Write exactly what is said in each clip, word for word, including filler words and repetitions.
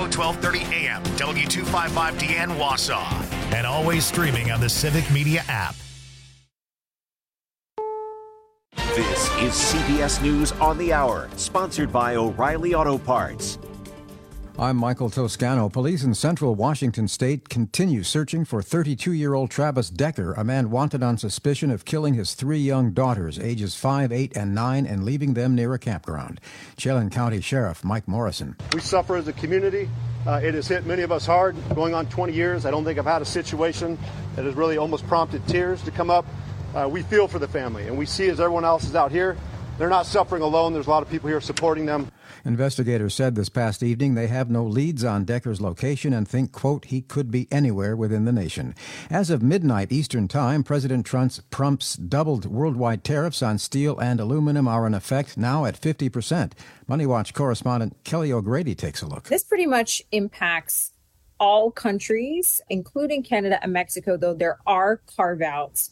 twelve thirty A M, W two fifty-five D N Wausau. And always streaming on the Civic Media app. This is C B S News on the Hour, sponsored by O'Reilly Auto Parts. I'm Michael Toscano. Police in central Washington state continue searching for thirty-two-year-old Travis Decker, a man wanted on suspicion of killing his three young daughters, ages five, eight, and nine, and leaving them near a campground. Chelan County Sheriff Mike Morrison. We suffer as a community. Uh, it has hit many of us hard. Going on twenty years, I don't think I've had a situation that has really almost prompted tears to come up. Uh, we feel for the family, and we see as everyone else is out here, they're not suffering alone. There's a lot of people here supporting them. Investigators said this past evening they have no leads on Decker's location and think, quote, he could be anywhere within the nation. As of midnight Eastern Time, President Trump's, Trump's doubled worldwide tariffs on steel and aluminum are in effect, now at fifty percent. Money Watch correspondent Kelly O'Grady takes a look. This pretty much impacts all countries, including Canada and Mexico, though there are carve-outs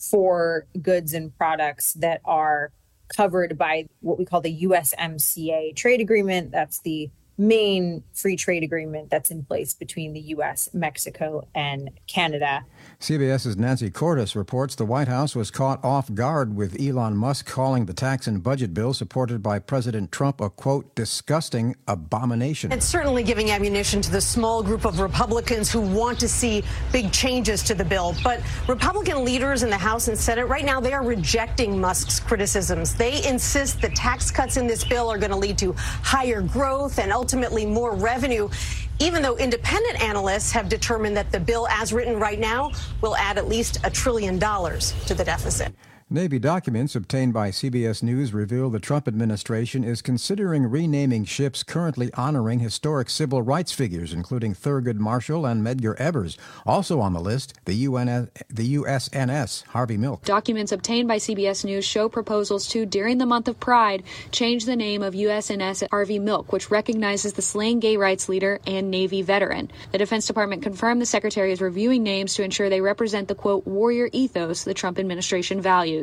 for goods and products that are covered by what we call the U S M C A trade agreement. That's the main free trade agreement that's in place between the U S, Mexico, and Canada. CBS's Nancy Cordes reports the White House was caught off guard with Elon Musk calling the tax and budget bill supported by President Trump a, quote, disgusting abomination. It's certainly giving ammunition to the small group of Republicans who want to see big changes to the bill. But Republican leaders in the House and Senate right now, they are rejecting Musk's criticisms. They insist that tax cuts in this bill are going to lead to higher growth and ultimately more revenue, even though independent analysts have determined that the bill as written right now will add at least a trillion dollars to the deficit. Navy documents obtained by C B S News reveal the Trump administration is considering renaming ships currently honoring historic civil rights figures, including Thurgood Marshall and Medgar Evers. Also on the list, the U N S, the U S N S Harvey Milk. Documents obtained by C B S News show proposals to, during the month of Pride, change the name of U S N S Harvey Milk, which recognizes the slain gay rights leader and Navy veteran. The Defense Department confirmed the Secretary is reviewing names to ensure they represent the, quote, warrior ethos the Trump administration values.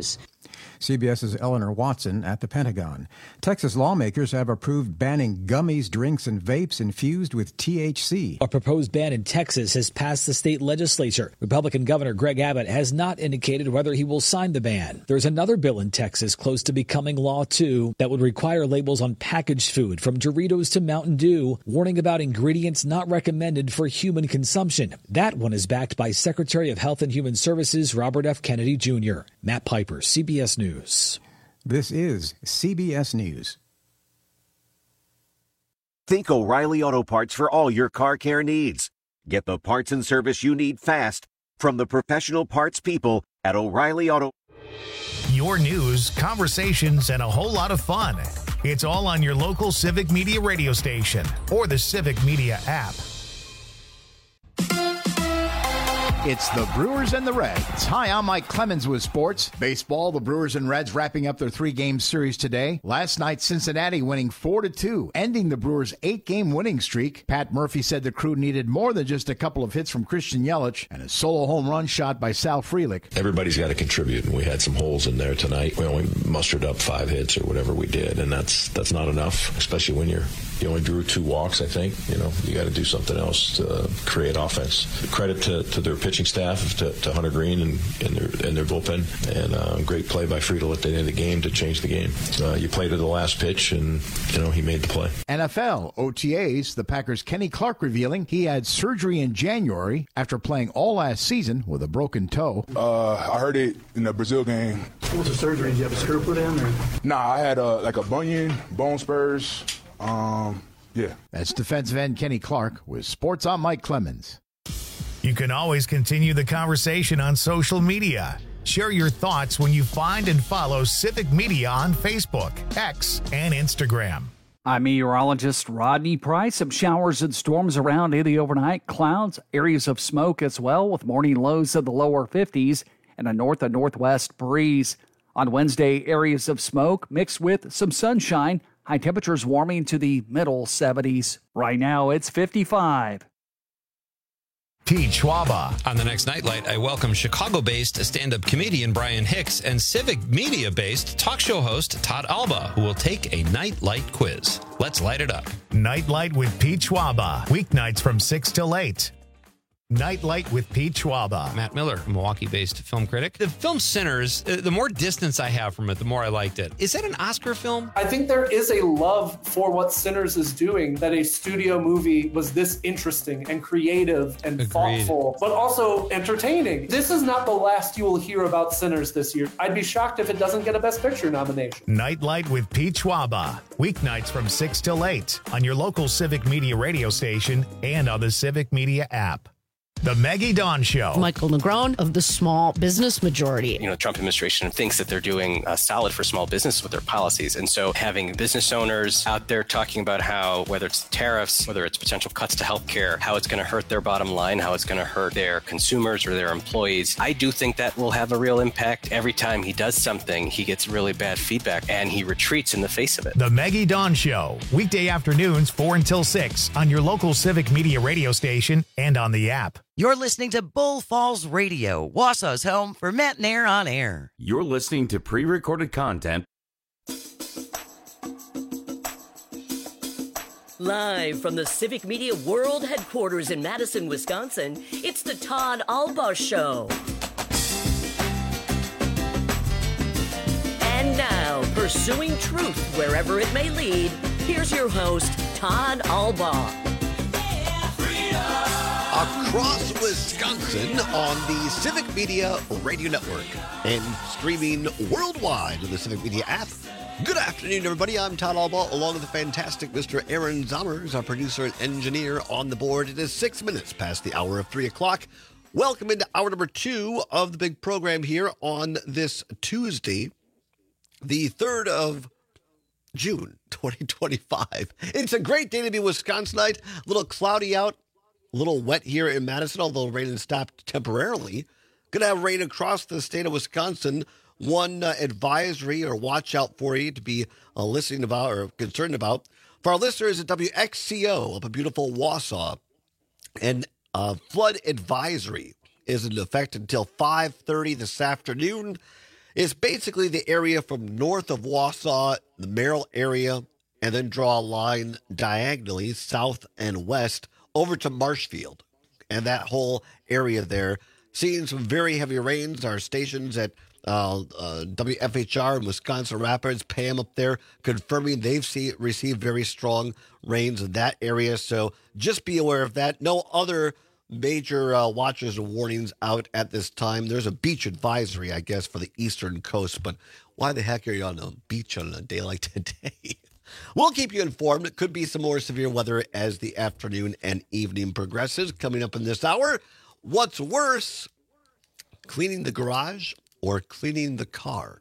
CBS's Eleanor Watson at the Pentagon. Texas lawmakers have approved banning gummies, drinks, and vapes infused with T H C. A proposed ban in Texas has passed the state legislature. Republican Governor Greg Abbott has not indicated whether he will sign the ban. There's another bill in Texas close to becoming law, too, that would require labels on packaged food, from Doritos to Mountain Dew, warning about ingredients not recommended for human consumption. That one is backed by Secretary of Health and Human Services Robert F. Kennedy Junior Matt Piper, C B S News. This is C B S News. Think O'Reilly Auto Parts for all your car care needs. Get the parts and service you need fast from the professional parts people at O'Reilly Auto. Your news, conversations, and a whole lot of fun. It's all on your local Civic Media radio station or the Civic Media app. It's the Brewers and the Reds. Hi, I'm Mike Clemens with sports. Baseball, the Brewers and Reds wrapping up their three-game series today. Last night, Cincinnati winning four to two, ending the Brewers' eight-game winning streak. Pat Murphy said the crew needed more than just a couple of hits from Christian Yelich and a solo home run shot by Sal Frelick. Everybody's got to contribute, and we had some holes in there tonight. We only mustered up five hits or whatever we did, and that's that's not enough, especially when you're you only drew two walks, I think. You know, you got to do something else to create offense. Credit to, to their pitching staff, to, to Hunter Green and, and, their, and their bullpen, and uh, great play by Friedel at the end of the game to change the game. Uh, you play to the last pitch, and, you know, he made the play. N F L, O T As, the Packers' Kenny Clark revealing he had surgery in January after playing all last season with a broken toe. Uh, I heard it in the Brazil game. What was the surgery? Did you have a screw put in? Or? Nah, I had uh, like a bunion, bone spurs. Um, yeah. That's defensive end Kenny Clark with Sports on Mike Clemens. You can always continue the conversation on social media. Share your thoughts when you find and follow Civic Media on Facebook, X, and Instagram. I'm meteorologist Rodney Price. Some showers and storms around in the overnight. Clouds, areas of smoke as well, with morning lows in the lower fifties and a north and northwest breeze. On Wednesday, areas of smoke mixed with some sunshine. High temperatures warming to the middle seventies. Right now, it's fifty-five. Pete Schwaba. On the next Nightlight, I welcome Chicago-based stand-up comedian Brian Hicks and Civic Media-based talk show host Todd Alba, who will take a Nightlight quiz. Let's light it up. Nightlight with Pete Schwaba. Weeknights from six till eight. Nightlight with Pete Schwaba. Matt Miller, a Milwaukee-based film critic. The film Sinners, uh, the more distance I have from it, the more I liked it. Is that an Oscar film? I think there is a love for what Sinners is doing, that a studio movie was this interesting and creative and Agreed. thoughtful, but also entertaining. This is not the last you will hear about Sinners this year. I'd be shocked if it doesn't get a Best Picture nomination. Nightlight with Pete Schwaba. Weeknights from six till eight on your local Civic Media radio station and on the Civic Media app. The Maggie Dawn Show. Michael Negron of the Small Business Majority. You know, the Trump administration thinks that they're doing uh, solid for small business with their policies. And so having business owners out there talking about how, whether it's tariffs, whether it's potential cuts to healthcare, how it's going to hurt their bottom line, how it's going to hurt their consumers or their employees, I do think that will have a real impact. Every time he does something, he gets really bad feedback and he retreats in the face of it. The Maggie Dawn Show. Weekday afternoons, four until six on your local Civic Media radio station and on the app. You're listening to Bull Falls Radio, Wausau's home for Matt Nair on air. You're listening to pre-recorded content. Live from the Civic Media World Headquarters in Madison, Wisconsin, it's the Todd Alba Show. And now, pursuing truth wherever it may lead, here's your host, Todd Alba. Across Wisconsin on the Civic Media Radio Network and streaming worldwide on the Civic Media app. Good afternoon, everybody. I'm Todd Alba, along with the fantastic Mister Aaron Zommers, our producer and engineer on the board. It is six minutes past the hour of three o'clock. Welcome into hour number two of the big program here on this Tuesday, the third of June, twenty twenty-five. It's a great day to be Wisconsinite. A little cloudy out. A little wet here in Madison, although rain has stopped temporarily. Going to have rain across the state of Wisconsin. One uh, advisory or watch out for you to be uh, listening about or concerned about. For our listeners at W X C O up a beautiful Wausau, an uh, flood advisory is in effect until five thirty this afternoon. It's basically the area from north of Wausau, the Merrill area, and then draw a line diagonally south and west over to Marshfield and that whole area there. Seeing some very heavy rains. Our stations at uh, uh, W F H R in Wisconsin Rapids, Pam up there, confirming they've see, received very strong rains in that area. So just be aware of that. No other major uh, watches or warnings out at this time. There's a beach advisory, I guess, for the eastern coast. But why the heck are you on a beach on a day like today? We'll keep you informed. It could be some more severe weather as the afternoon and evening progresses. Coming up in this hour, what's worse, cleaning the garage or cleaning the car?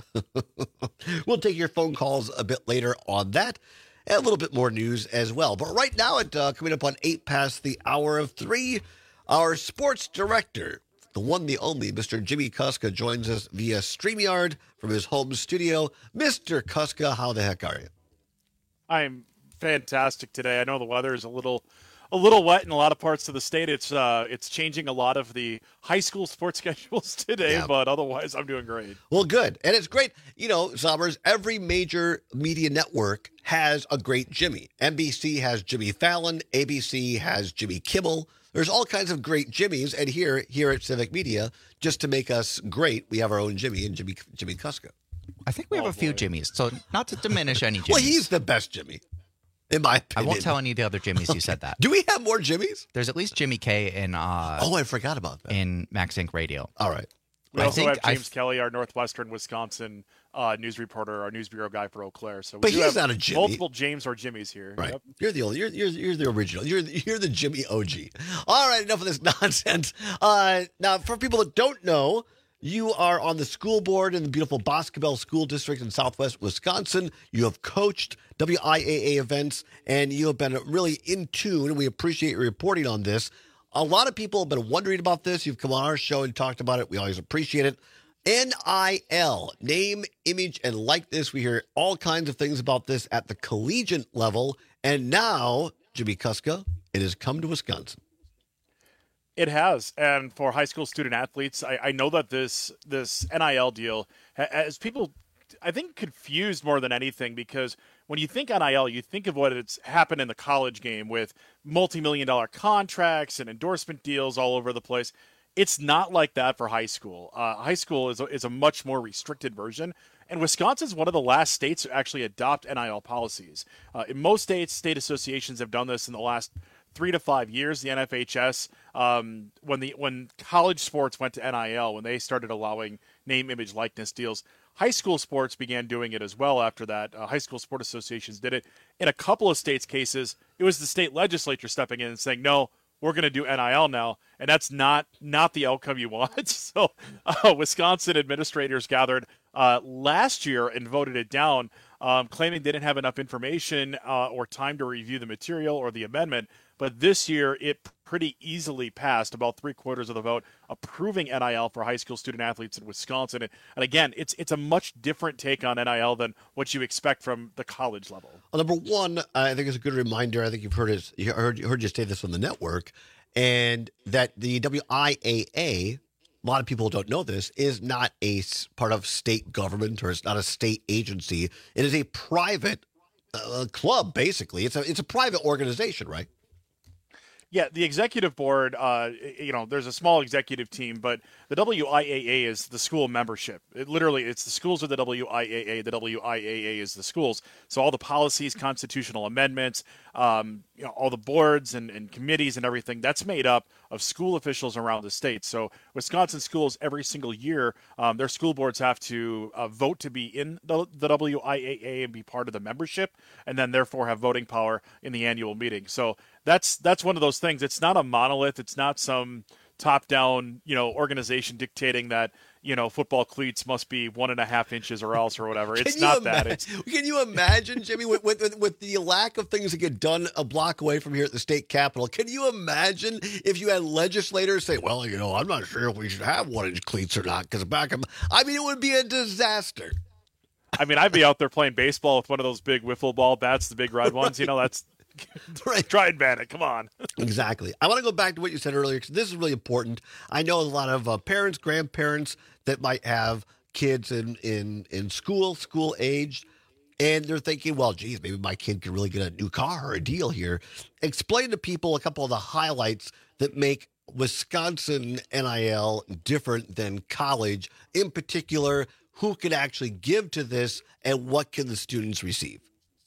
We'll take your phone calls a bit later on that and a little bit more news as well. But right now, at uh, coming up on eight past the hour of three, our sports director, the one, the only, Mister Jimmy Kuska, joins us via StreamYard from his home studio. Mister Kuska, how the heck are you? I'm fantastic today. I know the weather is a little a little wet in a lot of parts of the state. It's uh, it's changing a lot of the high school sports schedules today, yeah. But otherwise I'm doing great. Well, good. And it's great. You know, Summers, every major media network has a great Jimmy. N B C has Jimmy Fallon. A B C has Jimmy Kimmel. There's all kinds of great Jimmys. And here, here at Civic Media, just to make us great, we have our own Jimmy and Jimmy, Jimmy Kuska. I think we have oh, a few boy. Jimmys, so not to diminish any Jimmys. Well, he's the best Jimmy, in my opinion. I won't tell any of the other Jimmys you said that. Do we have more Jimmys? There's at least Jimmy K in... Uh, oh, I forgot about that. In Max Inc Radio. All right. We I also think have James I've, Kelly, our Northwestern Wisconsin uh, news reporter, our news bureau guy for Eau Claire. So we but do he's have not a Jimmy. Multiple James or Jimmys here. Right. Yep. You're the old. You're, you're you're the original. You're the, you're the Jimmy O G. All right. Enough of this nonsense. Uh, now, for people that don't know, you are on the school board in the beautiful Boscobel School District in Southwest Wisconsin. You have coached W I A A events, and you have been really in tune, and we appreciate your reporting on this. A lot of people have been wondering about this. You've come on our show and talked about it. We always appreciate it. N I L, name, image, and likeness. We hear all kinds of things about this at the collegiate level. And now, Jimmy Kuska, it has come to Wisconsin. It has, and for high school student athletes, I, I know that this this N I L deal has people, I think, confused more than anything, because when you think N I L, you think of what it's happened in the college game with multi-million dollar contracts and endorsement deals all over the place. It's not like that for high school. Uh, high school is a, is a much more restricted version, and Wisconsin is one of the last states to actually adopt N I L policies. Uh, in most states, state associations have done this in the last three to five years. The N F H S, um, when the when college sports went to N I L, when they started allowing name, image, likeness deals, high school sports began doing it as well after that. Uh, high school sport associations did it. In a couple of states' cases, it was the state legislature stepping in and saying, no, we're going to do N I L now, and that's not not the outcome you want. So uh, Wisconsin administrators gathered uh, last year and voted it down, um, claiming they didn't have enough information uh, or time to review the material or the amendment. But this year, it pretty easily passed, about three quarters of the vote, approving N I L for high school student athletes in Wisconsin. And again, it's it's a much different take on N I L than what you expect from the college level. Well, number one, I think it's a good reminder. I think you've heard it, you heard, heard you say this on the network, and that the W I A A, a lot of people don't know this, is not a part of state government, or it's not a state agency. It is a private uh, club, basically. It's a it's a private organization, right? Yeah, the executive board, uh, you know, there's a small executive team, but the W I A A is the school membership. It literally, it's the schools of the W I A A. The W I A A is the schools. So all the policies, constitutional amendments, um, you know, all the boards and, and committees and everything, that's made up of school officials around the state. So Wisconsin schools, every single year, um, their school boards have to uh, vote to be in the, the W I A A and be part of the membership, and then therefore have voting power in the annual meeting. So that's that's one of those things. It's not a monolith. It's not some top-down, you know, organization dictating that, you know, football cleats must be one and a half inches or else or whatever. It's not ima- that. It's Can you imagine, Jimmy, with, with with the lack of things that get done a block away from here at the state capitol, can you imagine if you had legislators say, well, you know, I'm not sure if we should have one-inch cleats or not because back of, I mean, it would be a disaster. I mean, I'd be out there playing baseball with one of those big wiffle ball bats, the big red ones. You know, that's right. Try and ban it. Come on. Exactly. I want to go back to what you said earlier, because this is really important. I know a lot of uh, parents, grandparents that might have kids in, in, in school, school age, and they're thinking, well, geez, maybe my kid could really get a new car or a deal here. Explain to people a couple of the highlights that make Wisconsin N I L different than college. In particular, who can actually give to this, and what can the students receive?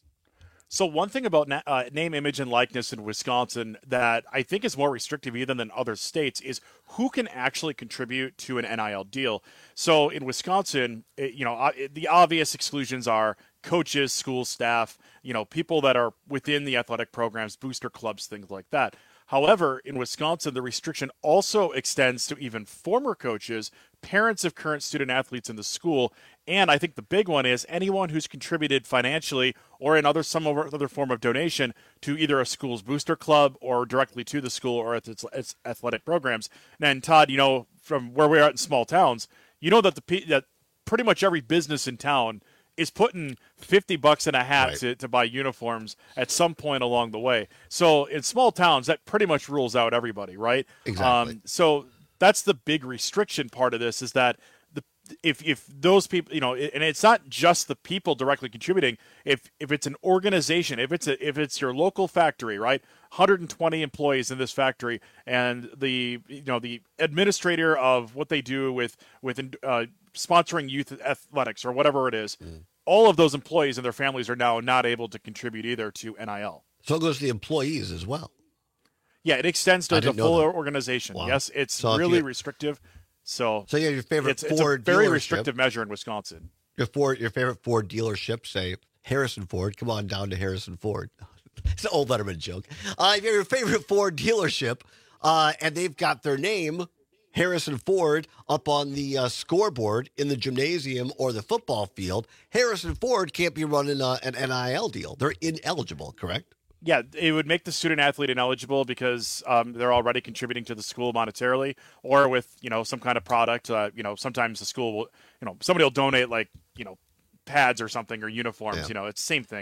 So one thing about na- uh, name, image, and likeness in Wisconsin that I think is more restrictive even than other states is who can actually contribute to an N I L deal. So in Wisconsin, it, you know, uh, it, the obvious exclusions are coaches, school staff, you know, people that are within the athletic programs, booster clubs, things like that. However, in Wisconsin, the restriction also extends to even former coaches, parents of current student athletes in the school, and I think the big one is anyone who's contributed financially or in other some other form of donation to either a school's booster club or directly to the school or its, its athletic programs. And Todd, you know, from where we are in small towns, you know that the that pretty much every business in town is putting fifty bucks in a hat right. to, to buy uniforms at some point along the way. So in small towns, that pretty much rules out everybody, right? Exactly. Um, so that's the big restriction part of this, is that the if if those people, you know, and it's not just the people directly contributing. If if it's an organization, if it's a, if it's your local factory, right, one hundred twenty employees in this factory, and the you know the administrator of what they do with with uh, sponsoring youth athletics or whatever it is, mm. all of those employees and their families are now not able to contribute either to N I L. So it goes to the employees as well. Yeah, it extends to the full organization. Wow. Yes, it's so really you, restrictive. So, so yeah, your favorite it's, Ford it's a very dealership, restrictive measure in Wisconsin. Your Ford, your favorite Ford dealership, say Harrison Ford. Come on down to Harrison Ford. It's an old Letterman joke. Uh, your favorite Ford dealership, uh, and they've got their name, Harrison Ford, up on the uh, scoreboard in the gymnasium or the football field. Harrison Ford can't be running uh, an N I L deal. They're ineligible, correct? Yeah, it would make the student athlete ineligible because um, they're already contributing to the school monetarily, or with you know some kind of product. Uh, you know, sometimes the school will, you know, somebody will donate like you know pads or something or uniforms. Yeah. You know, it's the same thing.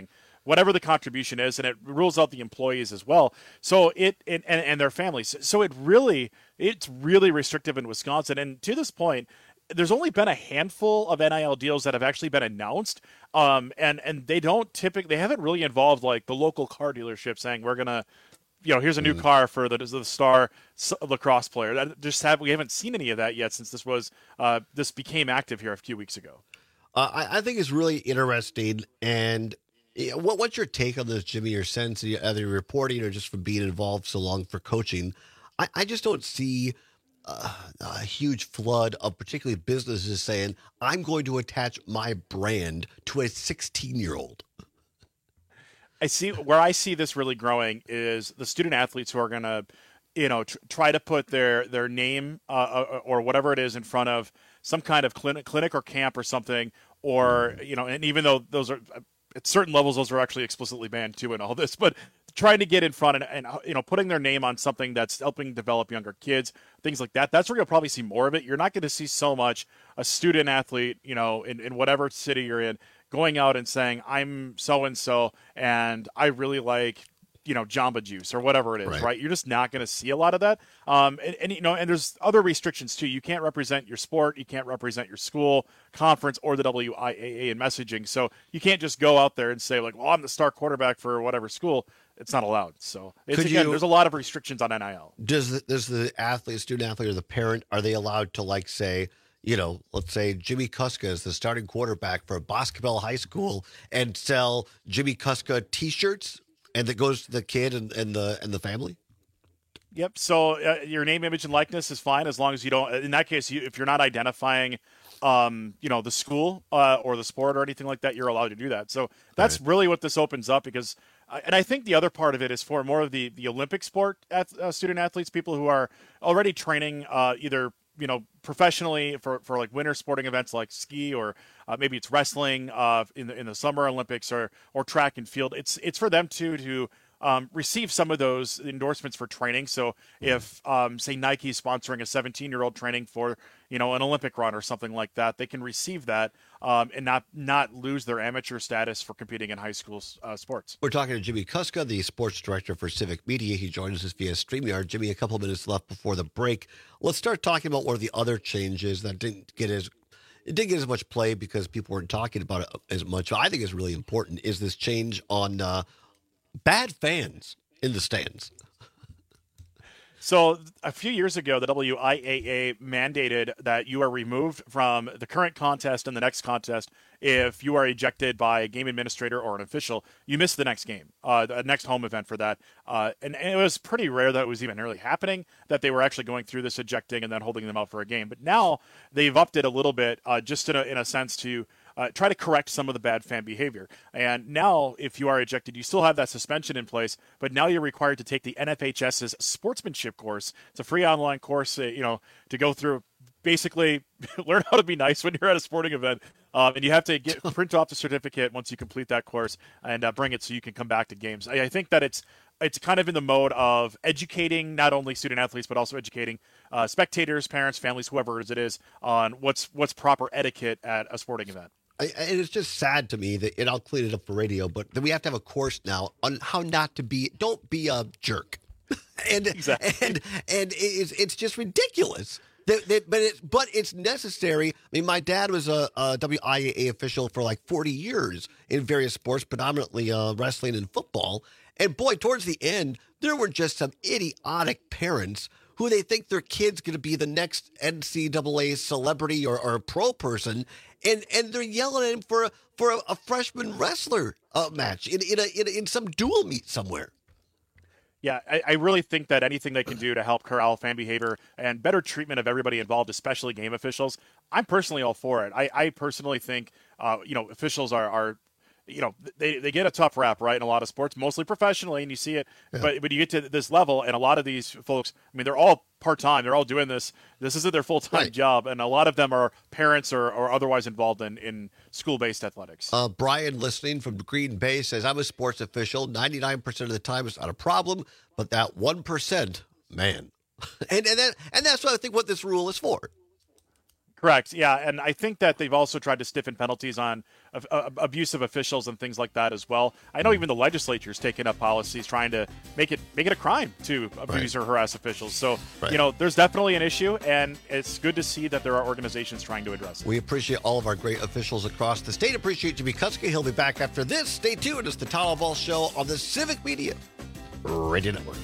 whatever the contribution is, and it rules out the employees as well. So it, it and, and their families. So it really, it's really restrictive in Wisconsin. And to this point, there's only been a handful of N I L deals that have actually been announced. Um, and, and they don't typically, they haven't really involved like the local car dealership saying, we're going to, you know, here's a new mm. car for the, the star lacrosse player. That just have, we haven't seen any of that yet since this was, uh, this became active here a few weeks ago. Uh, I, I think it's really interesting. And you know, what, what's your take on this, Jimmy, your sense, either reporting or just from being involved so long for coaching? I, I just don't see uh, a huge flood of particularly businesses saying, I'm going to attach my brand to a sixteen-year-old. I see where I see this really growing is the student athletes who are going to, you know, tr- try to put their their name uh, or whatever it is in front of some kind of clinic, clinic or camp or something, or you know, and even though those are at certain levels, those are actually explicitly banned too in all this, but trying to get in front and, and you know, putting their name on something that's helping develop younger kids, things like that. That's where you'll probably see more of it. You're not going to see so much a student athlete, you know, in, in whatever city you're in, going out and saying, I'm so-and-so, and I really like, you know, Jamba Juice or whatever it is, right? right? You're just not going to see a lot of that. Um, and, and, you know, and there's other restrictions too. You can't represent your sport. You can't represent your school, conference, or the W I A A in messaging. So you can't just go out there and say like, well, I'm the star quarterback for whatever school. It's not allowed. So it's, again, you, there's a lot of restrictions on N I L. Does the, does the athlete, student athlete, or the parent, are they allowed to like say, you know, let's say Jimmy Kuska is the starting quarterback for Basketball High School and sell Jimmy Kuska T-shirts, and that goes to the kid and, and the and the family? Yep. So uh, your name, image, and likeness is fine as long as you don't. In that case, you, if you're not identifying, um, you know, the school uh, or the sport or anything like that, you're allowed to do that. So that's right. Really what this opens up because. And I think the other part of it is for more of the, the Olympic sport at, uh, student athletes, people who are already training uh, either, you know, professionally for, for like winter sporting events like ski or uh, maybe it's wrestling uh, in the in the Summer Olympics or or track and field. It's it's for them too to um, receive some of those endorsements for training. So if um, say Nike is sponsoring a seventeen-year-old training for you know an Olympic run or something like that, they can receive that um, and not not lose their amateur status for competing in high school uh, sports. We're talking to Jimmy Kuska, the sports director for Civic Media. He joins us via StreamYard. Jimmy, a couple of minutes left before the break. Let's start talking about one of the other changes that didn't get as it didn't get as much play because people weren't talking about it as much. I think is really important is this change on uh, bad fans in the stands. So a few years ago, the W I A A mandated that you are removed from the current contest and the next contest if you are ejected by a game administrator or an official. You miss the next game, uh, the next home event for that. Uh, and, and it was pretty rare that it was even really happening, that they were actually going through this ejecting and then holding them out for a game. But now they've upped it a little bit, uh, just in a, in a sense to Uh, try to correct some of the bad fan behavior. And now, if you are ejected, you still have that suspension in place, but now you're required to take the N F H S's sportsmanship course. It's a free online course, uh, you know, to go through, basically learn how to be nice when you're at a sporting event. Um, and you have to get print off the certificate once you complete that course and uh, bring it so you can come back to games. I, I think that it's it's kind of in the mode of educating not only student athletes, but also educating uh, spectators, parents, families, whoever it is, on what's what's proper etiquette at a sporting event. I, and it's just sad to me that, and I'll clean it up for radio, but that we have to have a course now on how not to be, don't be a jerk. and, exactly. and, and it's, it's just ridiculous. That, that, but, it, but it's necessary. I mean, my dad was a, a W I A A official for like forty years in various sports, predominantly uh, wrestling and football. And boy, towards the end, there were just some idiotic parents who they think their kid's going to be the next N C double A celebrity or, or pro person, and, and they're yelling at him for a, for a, a freshman wrestler uh, match in in, a, in in some dual meet somewhere. Yeah, I, I really think that anything they can do to help corral fan behavior and better treatment of everybody involved, especially game officials, I'm personally all for it. I, I personally think, uh, you know, officials are, are you know, they, they get a tough rap, right, in a lot of sports, mostly professionally, and you see it. Yeah. But when you get to this level, and a lot of these folks, I mean, they're all part-time. They're all doing this. This isn't their full-time right. job, and a lot of them are parents or, or otherwise involved in, in school-based athletics. Uh, Brian, listening from Green Bay, says, I'm a sports official. ninety-nine percent of the time it's not a problem, but that one percent, man. and, and, that, and that's what I think what this rule is for. Correct. Yeah, and I think that they've also tried to stiffen penalties on uh, uh, abusive officials and things like that as well. I know even the legislature's taken up policies trying to make it make it a crime to abuse right. or harass officials. So, right. you know, there's definitely an issue, and it's good to see that there are organizations trying to address it. We appreciate all of our great officials across the state. Appreciate Jimmy Kuska. He'll be back after this. Stay tuned. It's the Todd Albaugh Show on the Civic Media Radio Network.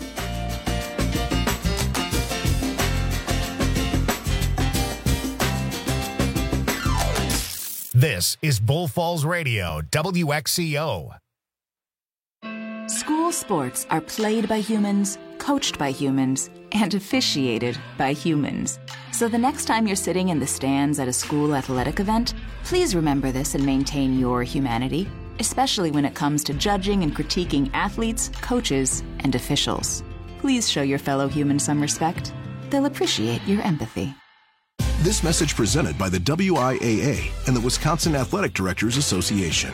This is Bull Falls Radio, W X C O. School sports are played by humans, coached by humans, and officiated by humans. So the next time you're sitting in the stands at a school athletic event, please remember this and maintain your humanity, especially when it comes to judging and critiquing athletes, coaches, and officials. Please show your fellow humans some respect. They'll appreciate your empathy. This message presented by the W I A A and the Wisconsin Athletic Directors Association.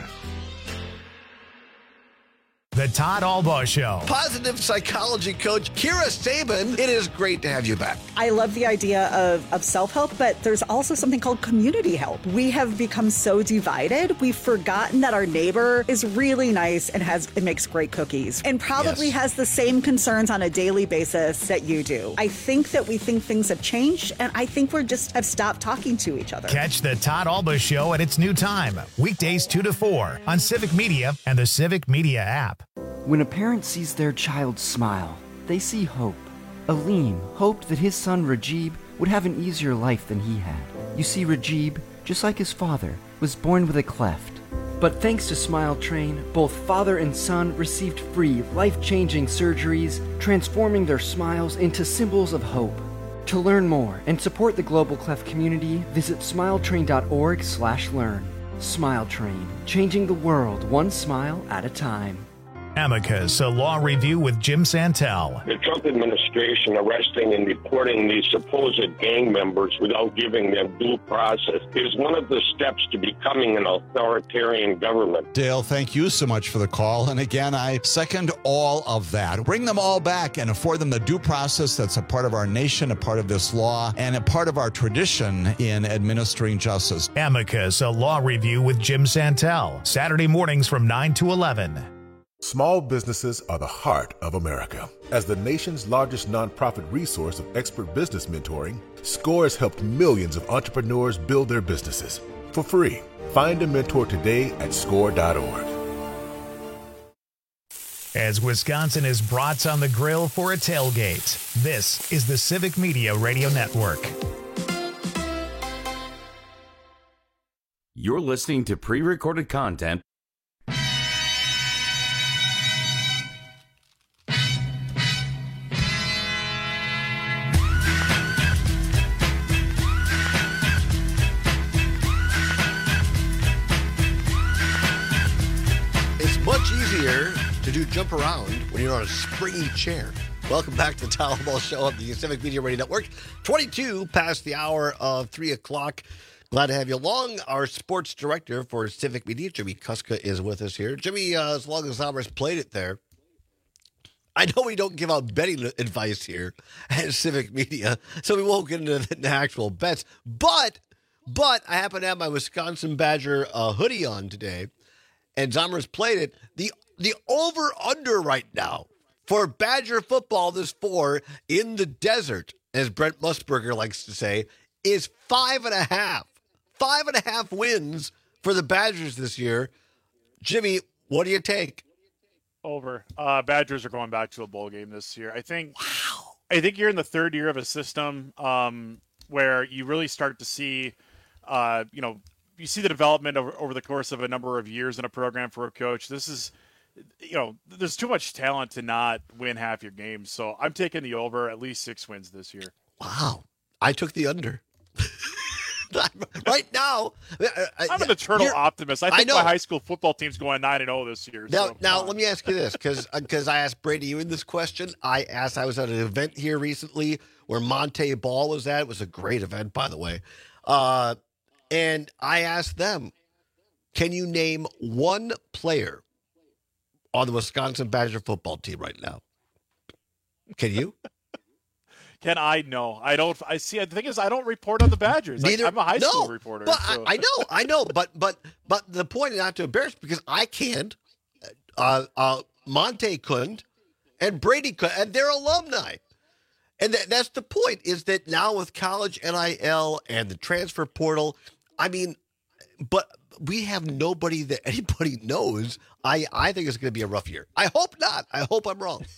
The Todd Albaugh Show. Positive psychology coach Kira Sabin, it is great to have you back. I love the idea of, of self-help, but there's also something called community help. We have become so divided, we've forgotten that our neighbor is really nice and has and makes great cookies and probably yes. has the same concerns on a daily basis that you do. I think that we think things have changed, and I think we're just have stopped talking to each other. Catch the Todd Albaugh Show at its new time, weekdays two to four on Civic Media and the Civic Media app. When a parent sees their child smile, they see hope. Aleem hoped that his son Rajib would have an easier life than he had. You see, Rajib, just like his father, was born with a cleft. But thanks to Smile Train, both father and son received free, life-changing surgeries, transforming their smiles into symbols of hope. To learn more and support the Global Cleft community, visit smiletrain.org slash learn. Smile Train, changing the world one smile at a time. Amicus, a law review with Jim Santel. The Trump administration arresting and deporting these supposed gang members without giving them due process is one of the steps to becoming an authoritarian government. Dale, thank you so much for the call. And again, I second all of that. Bring them all back and afford them the due process that's a part of our nation, a part of this law, and a part of our tradition in administering justice. Amicus, a law review with Jim Santel. Saturday mornings from nine to eleven. Small businesses are the heart of America. As the nation's largest nonprofit resource of expert business mentoring, SCORE has helped millions of entrepreneurs build their businesses for free. Find a mentor today at score dot org. As Wisconsin is brats on the grill for a tailgate, this is the Civic Media Radio Network. You're listening to pre-recorded content. Much easier to do jump around when you're on a springy chair. Welcome back to the Todd Albaugh Show on the Civic Media Radio Network. twenty-two past the hour of three o'clock. Glad to have you along. Our sports director for Civic Media, Jimmy Kuska, is with us here. Jimmy, uh, as long as Alvarez played it there, I know we don't give out betting advice here at Civic Media, so we won't get into the actual bets. But, but I happen to have my Wisconsin Badger uh, hoodie on today. And Zomers played it. The the over-under right now for Badger football this four in the desert, as Brent Musburger likes to say, is five and a half. Five and a half wins for the Badgers this year. Jimmy, what do you take? Over. Uh, Badgers are going back to a bowl game this year. I think. Wow. I think you're in the third year of a system um, where you really start to see, uh, you know, you see the development over, over the course of a number of years in a program for a coach. This is, you know, there's too much talent to not win half your games. So I'm taking the over, at least six wins this year. Wow. I took the under. Right now. I, I'm an eternal optimist. I think I my high school football team's going nine and oh this year. Now, so now let me ask you this, because because I asked Brady Ewan this question. I asked, I was at an event here recently where Monte Ball was at. It was a great event, by the way. Uh, And I asked them, can you name one player on the Wisconsin Badger football team right now? Can you? Can I know? I don't. I see. The thing is, I don't report on the Badgers. Neither, like, I'm a high no, school reporter. But so. I, I know, I know. But but but the point is not to embarrass because I can't. Uh, uh, Monte couldn't, and Brady couldn't, and they're alumni. And th- that's the point. Is that now with college N I L and the transfer portal? I mean, but we have nobody that anybody knows. I I think it's going to be a rough year. I hope not. I hope I'm wrong.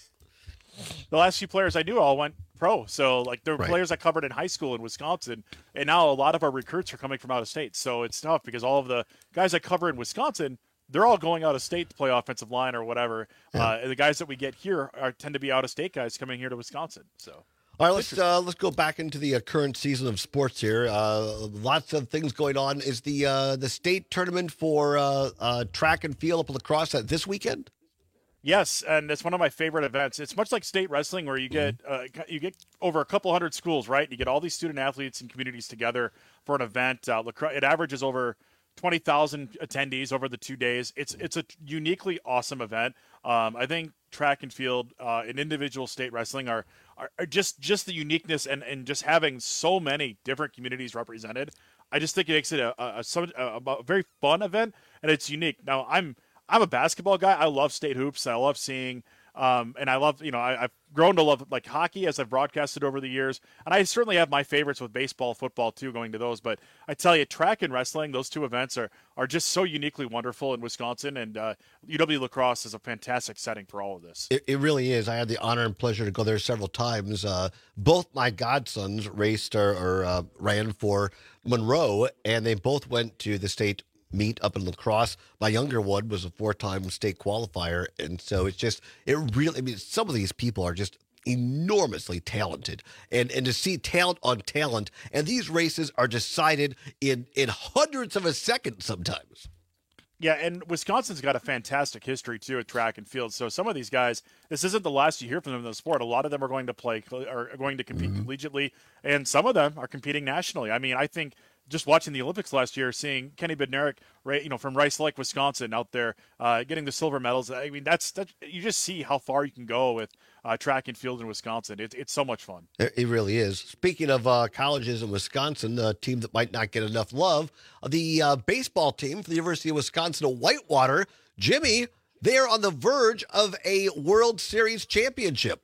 The last few players I knew all went pro. So, like, there were Right. players I covered in high school in Wisconsin, and now a lot of our recruits are coming from out of state. So it's tough because all of the guys I cover in Wisconsin, they're all going out of state to play offensive line or whatever. Yeah. Uh, and the guys that we get here are tend to be out of state guys coming here to Wisconsin. So. All right, let's uh, let's go back into the uh, current season of sports here. Uh, lots of things going on. Is the uh, the state tournament for uh, uh, track and field up lacrosse at this weekend? Yes, and it's one of my favorite events. It's much like state wrestling, where you get uh, you get over a couple hundred schools, right? You get all these student athletes and communities together for an event. Uh, lacrosse, it averages over twenty thousand attendees over the two days. It's it's a uniquely awesome event. Um, I think track and field uh, and individual state wrestling are, are, are just just the uniqueness and, and just having so many different communities represented. I just think it makes it a a, a, a, a very fun event, and it's unique. Now, I'm I'm a basketball guy. I love state hoops. I love seeing, um, and I love, you know, I, I've grown to love like hockey as I've broadcasted over the years. And I certainly have my favorites with baseball, football too, going to those. But I tell you, track and wrestling, those two events are, are just so uniquely wonderful in Wisconsin. And uh, U W La Crosse is a fantastic setting for all of this. It, it really is. I had the honor and pleasure to go there several times. Uh, both my godsons raced or, or uh, ran for Monroe, and they both went to the state meet up in La Crosse. My younger one was a four-time state qualifier, and so it's just, it really, I mean, some of these people are just enormously talented, and and to see talent on talent, and these races are decided in in hundreds of a second sometimes. Yeah, and Wisconsin's got a fantastic history, too, at track and field. So some of these guys, this isn't the last you hear from them in the sport. A lot of them are going to play, are going to compete mm-hmm. collegiately, and some of them are competing nationally. I mean, I think just watching the Olympics last year, seeing Kenny Bednarik, right, you know, from Rice Lake, Wisconsin, out there uh, getting the silver medals. I mean, that's that. You just see how far you can go with uh, track and field in Wisconsin. It, it's so much fun. It, it really is. Speaking of uh, colleges in Wisconsin, a team that might not get enough love, the uh, baseball team for the University of Wisconsin of Whitewater, Jimmy, they are on the verge of a World Series championship.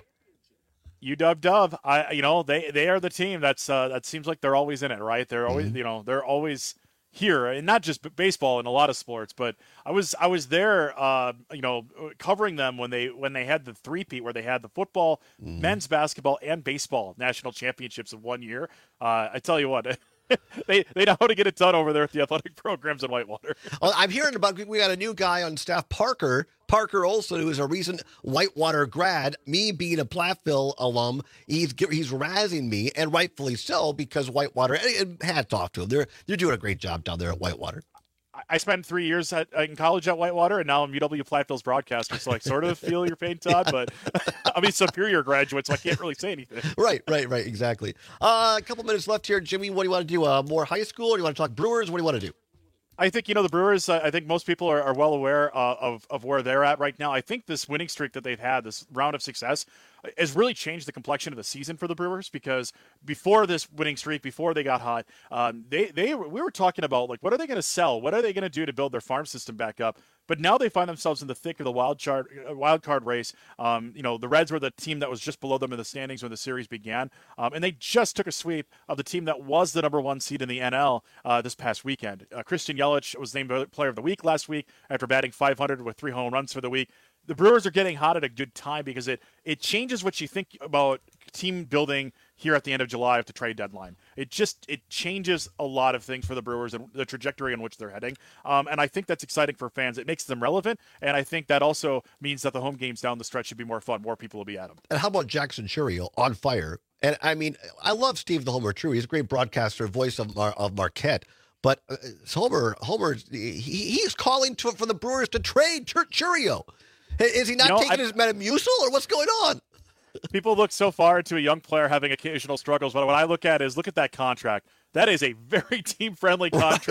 U W, I you know they they are the team that's uh, that seems like they're always in it, right? They're always mm-hmm. you know they're always here, and not just baseball in a lot of sports. But I was I was there, uh, you know, covering them when they when they had the three-peat where they had the football, mm-hmm. men's basketball, and baseball national championships in one year. Uh, I tell you what. they they know how to get it done over there at the athletic programs in Whitewater. Well, I'm hearing about, we got a new guy on staff, Parker, Parker Olson, who is a recent Whitewater grad. Me being a Platteville alum, he's he's razzing me, and rightfully so, because Whitewater, and hats off to him. They're, they're doing a great job down there at Whitewater. I spent three years at, in college at Whitewater, and now I'm U W Platteville's broadcaster, so I sort of feel your pain, Todd, but I'm a Superior graduate, so I can't really say anything. Right, right, right, exactly. Uh, a couple minutes left here. Jimmy, what do you want to do? Uh, more high school, or do you want to talk Brewers? What do you want to do? I think, you know, the Brewers, uh, I think most people are, are well aware uh, of, of where they're at right now. I think this winning streak that they've had, this round of success, has really changed the complexion of the season for the Brewers, because before this winning streak, before they got hot, um, they, they we were talking about, like, what are they going to sell? What are they going to do to build their farm system back up? But now they find themselves in the thick of the wild card, wild card race. Um, you know, the Reds were the team that was just below them in the standings when the series began. Um, and they just took a sweep of the team that was the number one seed in the N L uh, this past weekend. Uh, Christian Yelich was named Player of the Week last week after batting five hundred with three home runs for the week. The Brewers are getting hot at a good time because it it changes what you think about team building here at the end of July at the trade deadline. It just it changes a lot of things for the Brewers and the trajectory in which they're heading. Um, and I think that's exciting for fans. It makes them relevant, and I think that also means that the home games down the stretch should be more fun. More people will be at them. And how about Jackson Chourio on fire? And I mean, I love Steve the Homer True. He's a great broadcaster, voice of Mar- of Marquette. But uh, Homer, Homer, he, he's calling to, for the Brewers to trade Chur- Chourio. Is he not you know, taking I, his Metamucil, or what's going on? People look so far into a young player having occasional struggles, but what I look at is, look at that contract. That is a very team-friendly contract. Right.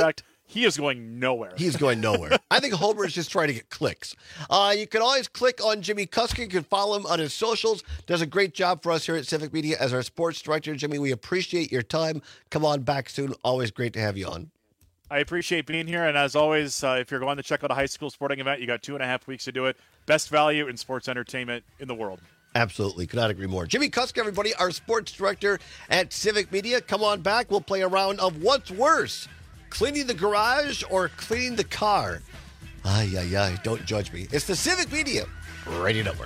he is going nowhere. He's going nowhere. I think Homer is just trying to get clicks. Uh, you can always click on Jimmy Cusker. You can follow him on his socials. Does a great job for us here at Civic Media as our sports director. Jimmy, we appreciate your time. Come on back soon. Always great to have you on. I appreciate being here, and as always, uh, if you're going to check out a high school sporting event, you got two and a half weeks to do it. Best value in sports entertainment in the world. Absolutely. Could not agree more. Jimmy Cusker, everybody, our sports director at Civic Media. Come on back. We'll play a round of what's worse, cleaning the garage or cleaning the car. Ay, ay, ay. Don't judge me. It's the Civic Media Radio Network.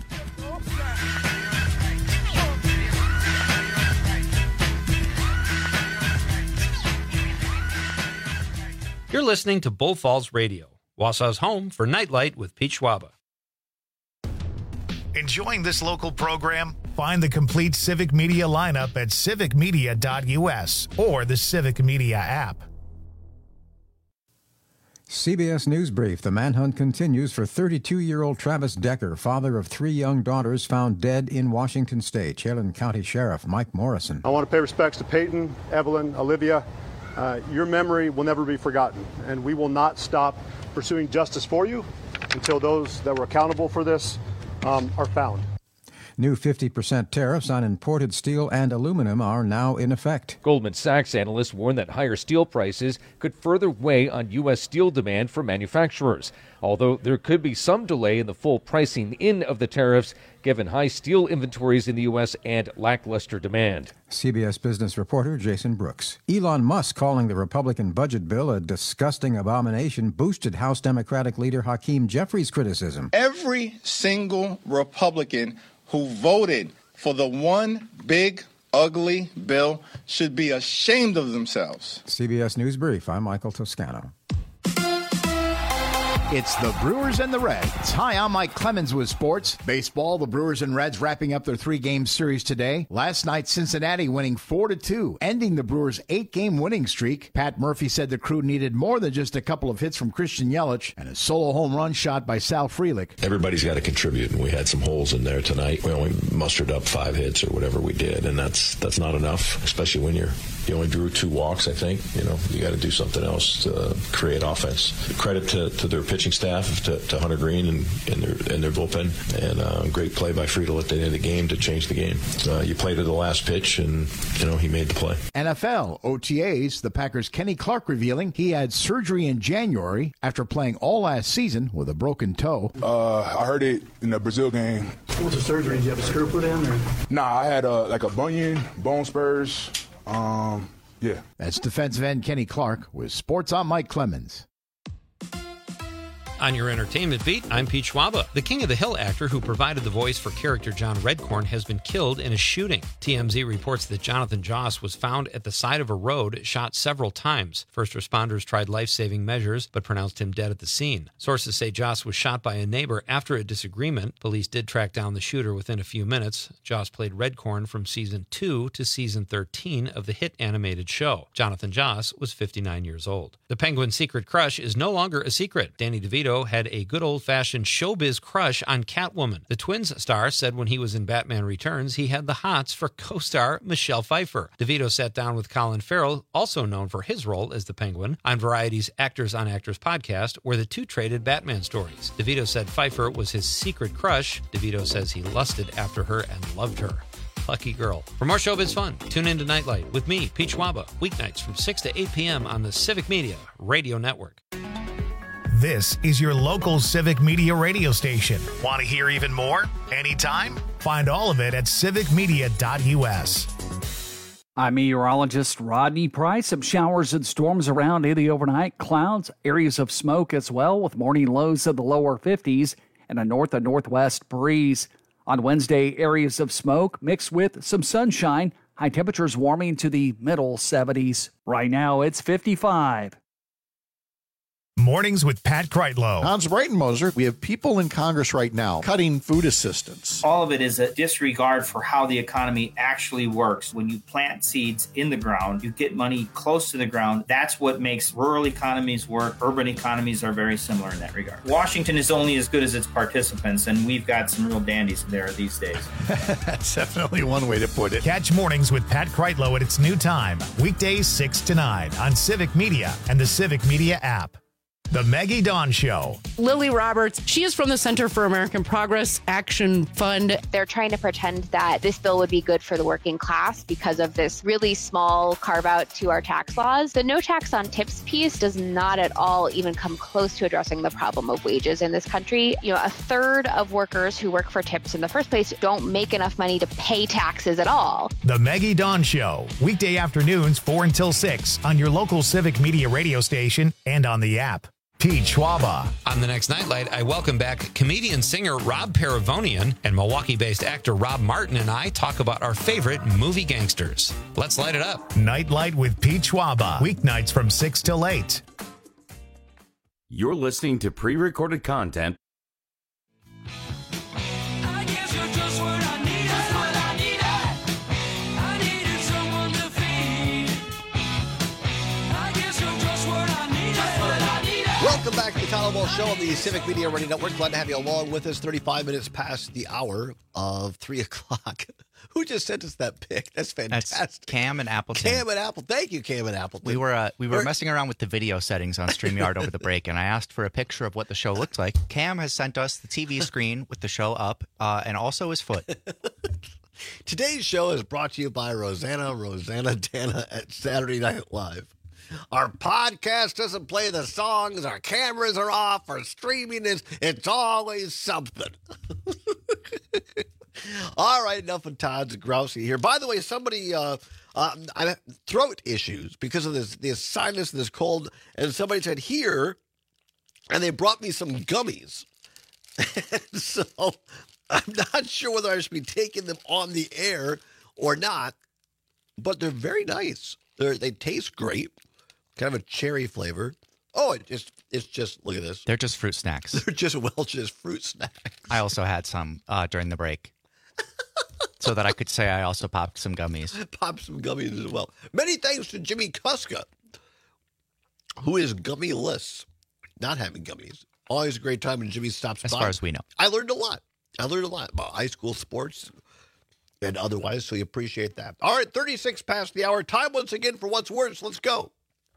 You're listening to Bull Falls Radio, Wausau's home for Nightlight with Pete Schwaba. Enjoying this local program? Find the complete Civic Media lineup at civic media dot u s or the Civic Media app. C B S News Brief. The manhunt continues for thirty-two-year-old Travis Decker, father of three young daughters found dead in Washington State. Chelan County Sheriff Mike Morrison. I want to pay respects to Peyton, Evelyn, Olivia. Uh, your memory will never be forgotten, and we will not stop pursuing justice for you until those that were accountable for this um, are found. New fifty percent tariffs on imported steel and aluminum are now in effect. Goldman Sachs analysts warn that higher steel prices could further weigh on U S steel demand for manufacturers, although there could be some delay in the full pricing in of the tariffs given high steel inventories in the U S and lackluster demand. C B S business reporter Jason Brooks. Elon Musk calling the Republican budget bill a disgusting abomination boosted House Democratic leader Hakeem Jeffries' criticism. Every single Republican who voted for the one big, ugly bill should be ashamed of themselves. C B S News Brief. I'm Michael Toscano. It's the Brewers and the Reds. Hi, I'm Mike Clemens with sports. Baseball, the Brewers and Reds wrapping up their three-game series today. Last night, Cincinnati winning four to two, ending the Brewers' eight-game winning streak. Pat Murphy said the crew needed more than just a couple of hits from Christian Yelich and a solo home run shot by Sal Frelick. Everybody's got to contribute, and we had some holes in there tonight. We only mustered up five hits or whatever we did, and that's that's not enough, especially when you're you only drew two walks, I think. You know, you got to do something else to create offense. Credit to, to their pitching staff, to, to Hunter Green and, and, their, and their bullpen, and uh, great play by Friedel at the end of the game to change the game. Uh, you play to the last pitch, and, you know, he made the play. N F L, O T As, the Packers' Kenny Clark revealing he had surgery in January after playing all last season with a broken toe. Uh, I heard it in the Brazil game. What was the surgery? Did you have a screw put in? Or? Nah, I had uh, like a bunion, bone spurs. Um, yeah. That's defensive end Kenny Clark with Sports on Mike Clemens. On your entertainment beat, I'm Pete Schwaba. The King of the Hill actor who provided the voice for character John Redcorn has been killed in a shooting. T M Z reports that Jonathan Joss was found at the side of a road, shot several times. First responders tried life-saving measures, but pronounced him dead at the scene. Sources say Joss was shot by a neighbor after a disagreement. Police did track down the shooter within a few minutes. Joss played Redcorn from season two to season thirteen of the hit animated show. Jonathan Joss was fifty-nine years old. The Penguin's secret crush is no longer a secret. Danny DeVito had a good old-fashioned showbiz crush on Catwoman. The Twins star said when he was in Batman Returns, he had the hots for co-star Michelle Pfeiffer. DeVito sat down with Colin Farrell, also known for his role as the Penguin, on Variety's Actors on Actors podcast, where the two traded Batman stories. DeVito said Pfeiffer was his secret crush. DeVito says he lusted after her and loved her. Lucky girl. For more showbiz fun, tune in to Nightlight with me, Pete Schwaba, weeknights from six to eight p.m. on the Civic Media Radio Network. This is your local Civic Media radio station. Want to hear even more? Anytime? Find all of it at civic media dot u s. I'm meteorologist Rodney Price. Some showers and storms around in the overnight. Clouds, areas of smoke as well, with morning lows in the lower fifties and a north and northwest breeze. On Wednesday, areas of smoke mixed with some sunshine. High temperatures warming to the middle seventies. Right now, it's fifty-five. Mornings with Pat Kreitlow. Hans Breitenmoser, we have people in Congress right now cutting food assistance. All of it is a disregard for how the economy actually works. When you plant seeds in the ground, you get money close to the ground. That's what makes rural economies work. Urban economies are very similar in that regard. Washington is only as good as its participants, and we've got some real dandies there these days. That's definitely one way to put it. Catch Mornings with Pat Kreitlow at its new time, weekdays six to nine on Civic Media and the Civic Media app. The Maggie Dawn Show. Lily Roberts, she is from the Center for American Progress Action Fund. They're trying to pretend that this bill would be good for the working class because of this really small carve out to our tax laws. The no tax on tips piece does not at all even come close to addressing the problem of wages in this country. You know, a third of workers who work for tips in the first place don't make enough money to pay taxes at all. The Maggie Dawn Show, weekday afternoons four until six on your local Civic Media radio station and on the app. Pete Schwaba. On the next Nightlight, I welcome back comedian-singer Rob Paravonian, and Milwaukee-based actor Rob Martin and I talk about our favorite movie gangsters. Let's light it up. Nightlight with Pete Schwaba. Weeknights from six till eight. You're listening to pre-recorded content. Welcome back to the Tom Ball Show on the Civic Media Radio Network. Glad to have you along with us. thirty-five minutes past the hour of three o'clock. Who just sent us that pic? That's fantastic. That's Cam and Appleton. Cam and Apple. Thank you, Cam and Appleton. We were uh, we were messing around with the video settings on StreamYard over the break, and I asked for a picture of what the show looked like. Cam has sent us the T V screen with the show up, uh, and also his foot. Today's show is brought to you by Rosanna, Rosanna Dana at Saturday Night Live. Our podcast doesn't play the songs, our cameras are off, our streaming is, it's always something. All right, enough of Todd's grousey here. By the way, somebody, uh, uh, I have throat issues because of this, this sinus, this cold, and somebody said here, and they brought me some gummies. So I'm not sure whether I should be taking them on the air or not, but they're very nice. They're, they taste great. Kind of a cherry flavor. Oh, it just it's just, look at this. They're just fruit snacks. They're just Welch's fruit snacks. I also had some uh, during the break. So that I could say I also popped some gummies. Popped some gummies as well. Many thanks to Jimmy Kuska, who is gummyless, not having gummies. Always a great time when Jimmy stops as by. As far as we know. I learned a lot. I learned a lot about high school sports and otherwise, so you appreciate that. All right, thirty-six past the hour. Time once again for What's Worse. Let's go.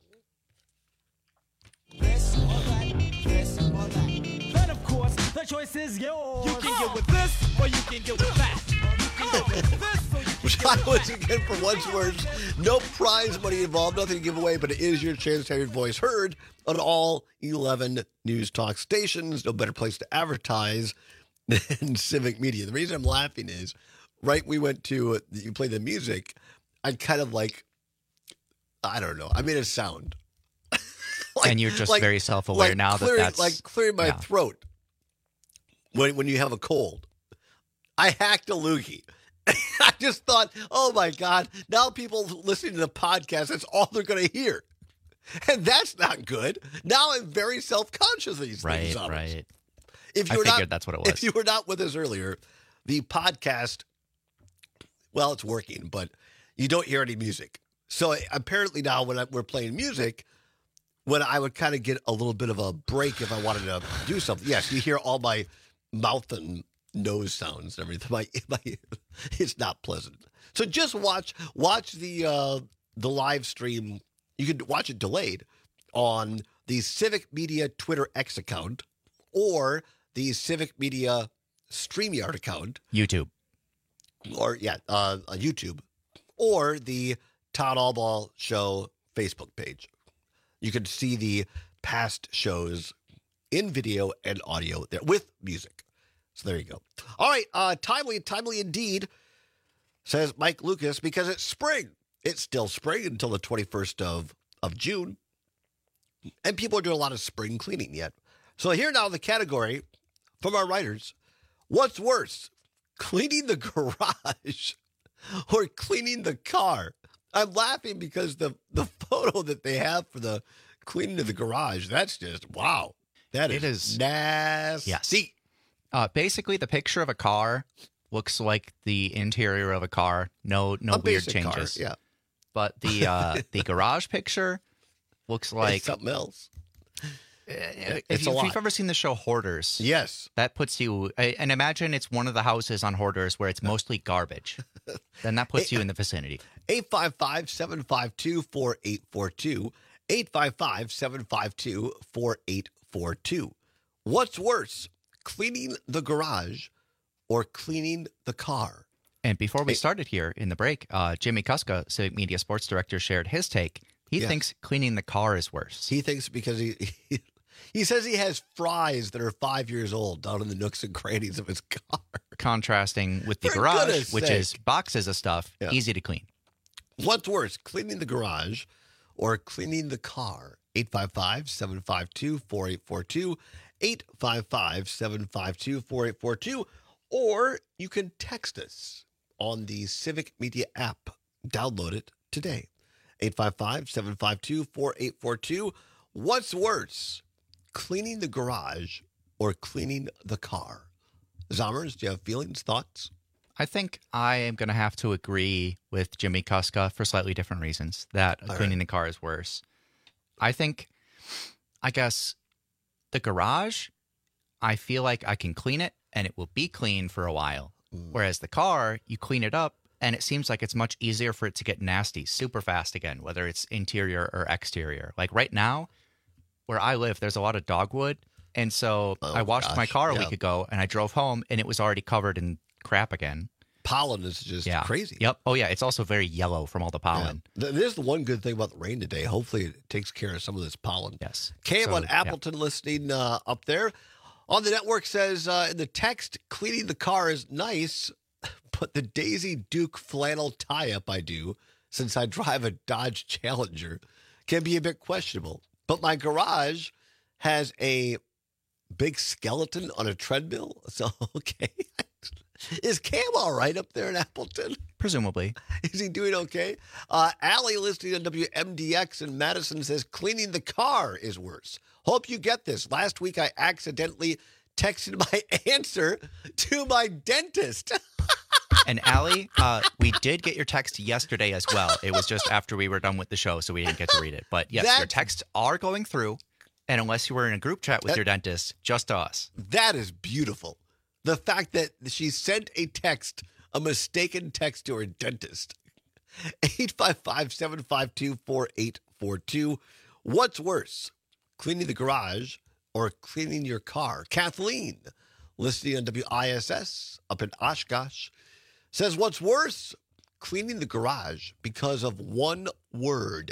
This or that, this or that. But of course, the choice is yours. You can get with this or you can get with that. You can get with this or you can Time once again for What's Worse. No prize money involved, nothing to give away, but it is your chance to have your voice heard on all eleven news talk stations. No better place to advertise than Civic Media. The reason I'm laughing is, right, we went to, uh, you play the music, I kind of like, I don't know, I made a sound. Like, and you're just like, very self-aware like now clearing, that that's... Like clearing my yeah. throat when, when you have a cold. I hacked a loogie. I just thought, oh, my God, now people listening to the podcast, that's all they're going to hear. And that's not good. Now I'm very self-conscious of these right, things. Right, right. If you I were figured not, that's what it was. If you were not with us earlier, the podcast, well, it's working, but you don't hear any music. So apparently now when I, we're playing music, when I would kind of get a little bit of a break if I wanted to do something. Yes, you hear all my mouth and nose sounds and everything. My, my, it's not pleasant. So just watch watch the uh, the live stream. You can watch it delayed on the Civic Media Twitter X account or the Civic Media StreamYard account. YouTube. Or, yeah, uh, on YouTube. Or the Todd Albaugh Show Facebook page. You can see the past shows in video and audio there with music. So there you go. All right, uh, timely, timely indeed, says Mike Lucas, because it's spring. It's still spring until the twenty-first of, of June. And people are doing a lot of spring cleaning yet. So here now the category from our writers. What's worse, cleaning the garage or cleaning the car? I'm laughing because the, the photo that they have for the cleaning of the garage. That's just, wow. That is, It is- nasty. Yes. Uh, basically, the picture of a car looks like the interior of a car. No, no A weird basic car, changes. yeah. But the uh, the garage picture looks like It's something else. If, It's you, a if lot. you've ever seen the show Hoarders, yes, that puts you. And imagine it's one of the houses on Hoarders where it's mostly garbage. Then that puts you in the vicinity. eight five five, seven five two, four eight four two. eight five five, seven five two, four eight four two. What's worse, cleaning the garage or cleaning the car? And before we started here in the break, uh, Jimmy Kuska, Civic Media Sports Director, shared his take. He Yes. thinks cleaning the car is worse. He thinks because he, he he says he has fries that are five years old down in the nooks and crannies of his car. Contrasting with the For garage, goodness which sake. is boxes of stuff, Yeah. easy to clean. What's worse, cleaning the garage or cleaning the car? eight five five, seven five two, four eight four two. eight five five, seven five two, four eight four two. Or you can text us on the Civic Media app. Download it today. eight five five, seven five two, four eight four two. What's worse, cleaning the garage or cleaning the car? Zommers, do you have feelings, thoughts? I think I am going to have to agree with Jimmy Kuska for slightly different reasons that All cleaning right. the car is worse. I think, I guess, the garage, I feel like I can clean it and it will be clean for a while. Mm. Whereas the car, you clean it up and it seems like it's much easier for it to get nasty super fast again, whether it's interior or exterior. Like right now, where I live, there's a lot of dogwood. And so Oh, I washed my gosh, car a yeah. week ago and I drove home and it was already covered in crap again. Pollen is just Yeah. crazy. Yep. Oh, yeah. It's also very yellow from all the pollen. Th- There's the one good thing about the rain today. Hopefully, it takes care of some of this pollen. Yes. Cam So, on yeah. Appleton listening uh, up there. On the network says uh, in the text, cleaning the car is nice, but the Daisy Duke flannel tie-up I do, since I drive a Dodge Challenger, can be a bit questionable. But my garage has a big skeleton on a treadmill. So, okay. Is Cam all right up there in Appleton? Presumably. Is he doing okay? Uh, Allie listening on W M D X in Madison says cleaning the car is worse. Hope you get this. Last week I accidentally texted my answer to my dentist. And Allie, uh, we did get your text yesterday as well. It was just after we were done with the show, so we didn't get to read it. But yes, That- your texts are going through. And unless you were in a group chat with That- your dentist, just to us. That is beautiful. The fact that she sent a text, a mistaken text to her dentist. eight five five, seven five two, four eight four two. What's worse, cleaning the garage or cleaning your car? Kathleen, listening on W I S S up in Oshkosh, says what's worse, cleaning the garage because of one word,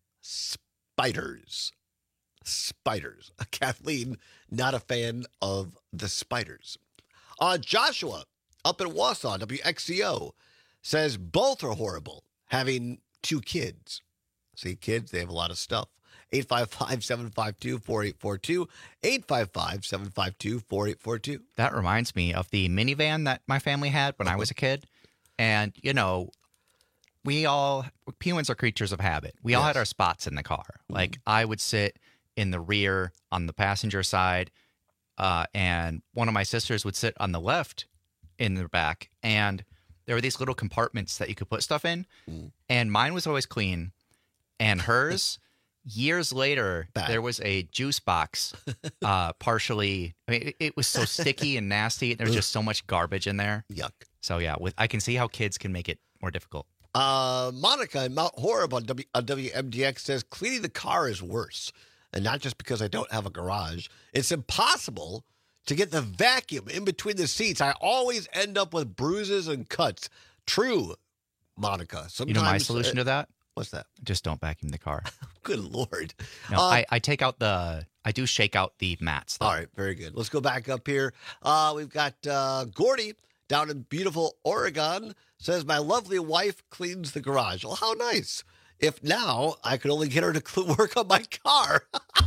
spiders. Spiders. Kathleen, not a fan of the spiders. Uh, Joshua, up in Wausau, W X C O, says both are horrible, having two kids. See, kids, they have a lot of stuff. eight five five, seven five two, four eight four two, eight five five, seven five two, four eight four two. That reminds me of the minivan that my family had when I was a kid. And, you know, we all, humans are creatures of habit. We all Yes. had our spots in the car. Like, I would sit in the rear on the passenger side, uh, and one of my sisters would sit on the left in the back. And there were these little compartments that you could put stuff in. And mine was always clean. And hers, years later, there was a juice box, uh, partially. I mean, it, it was so sticky and nasty. There was just so much garbage in there. Yuck. So yeah, with I can see how kids can make it more difficult. Uh, Monica in Mount Horeb on, w, on W M D X says cleaning the car is worse. And not just because I don't have a garage. It's impossible to get the vacuum in between the seats. I always end up with bruises and cuts. True, Monica. Sometimes, You know my solution uh, to that? What's that? Just don't vacuum the car. Good Lord. No, Uh, I, I take out the, I do shake out the mats. Though. All right, very good. Let's go back up here. Uh, we've got uh, Gordy down in beautiful Oregon. Says, my lovely wife cleans the garage. Well, how nice. If now I could only get her to cl- work on my car.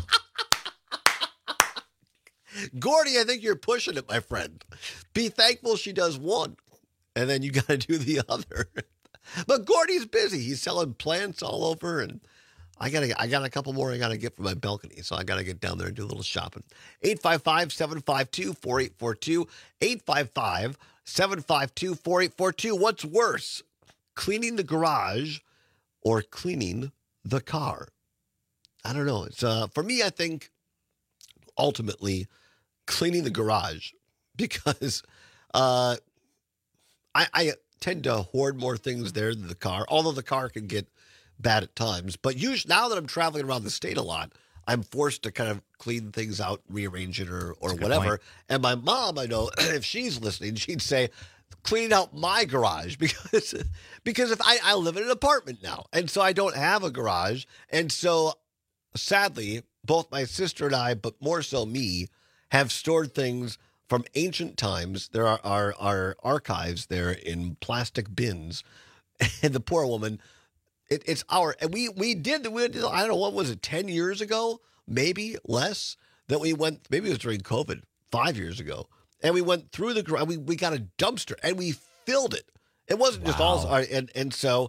Gordy, I think you're pushing it, my friend. Be thankful she does one, and then you got to do the other. But Gordy's busy. He's selling plants all over, and I gotta, I got a couple more I gotta get for my balcony, so I gotta get down there and do a little shopping. eight five five, seven five two, four eight four two, eight five five, seven five two, four eight four two. What's worse, cleaning the garage or cleaning the car? I don't know. It's uh, for me, I think ultimately cleaning the garage because uh, I, I tend to hoard more things there than the car, although the car can get bad at times. But usually, now that I'm traveling around the state a lot, I'm forced to kind of clean things out, rearrange it, or or whatever. And my mom, I know, if she's listening, she'd say, clean out my garage because because if I, I live in an apartment now, and so I don't have a garage. And so, sadly, both my sister and I, but more so me, have stored things from ancient times. There are our, our archives there in plastic bins. And the poor woman... It, it's our, and we, we did, we did, I don't know, what was it, ten years ago, maybe less, that we went, maybe it was during COVID, five years ago, and we went through the garage, we, we got a dumpster, and we filled it. It wasn't just all, and and so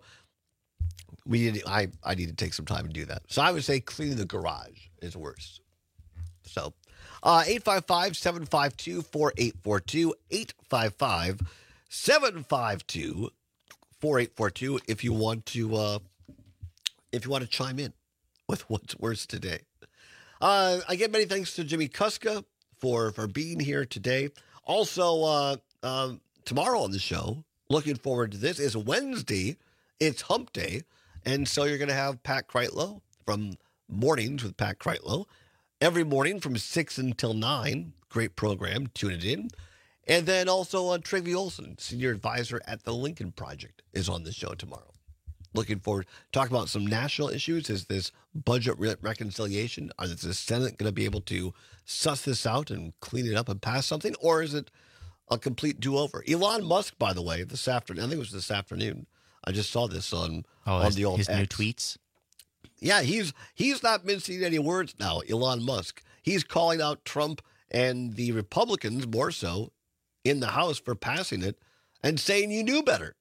we did, I, I need to take some time to do that. So I would say cleaning the garage is worse. So, uh, eight five five, seven five two, four eight four two, eight five five, seven five two, four eight four two if you want to uh, if you want to chime in with what's worse today. Uh, I get many thanks to Jimmy Kuska for, for being here today. Also, uh, uh, tomorrow on the show, looking forward to this, is Wednesday. It's Hump Day. And so you're going to have Pat Kreitlow from Mornings with Pat Kreitlow. Every morning from six until nine. Great program. Tune it in. And then also uh, Trygve Olsen, senior advisor at the Lincoln Project, is on the show tomorrow. Looking forward to talk about some national issues. Is this budget re- reconciliation? Is the Senate going to be able to suss this out and clean it up and pass something? Or is it a complete do-over? Elon Musk, by the way, this afternoon, I think it was this afternoon, I just saw this on, oh, on his, the old his X. new tweets? Yeah, he's he's not mincing any words now, Elon Musk. He's calling out Trump and the Republicans, more so, in the House for passing it and saying you knew better.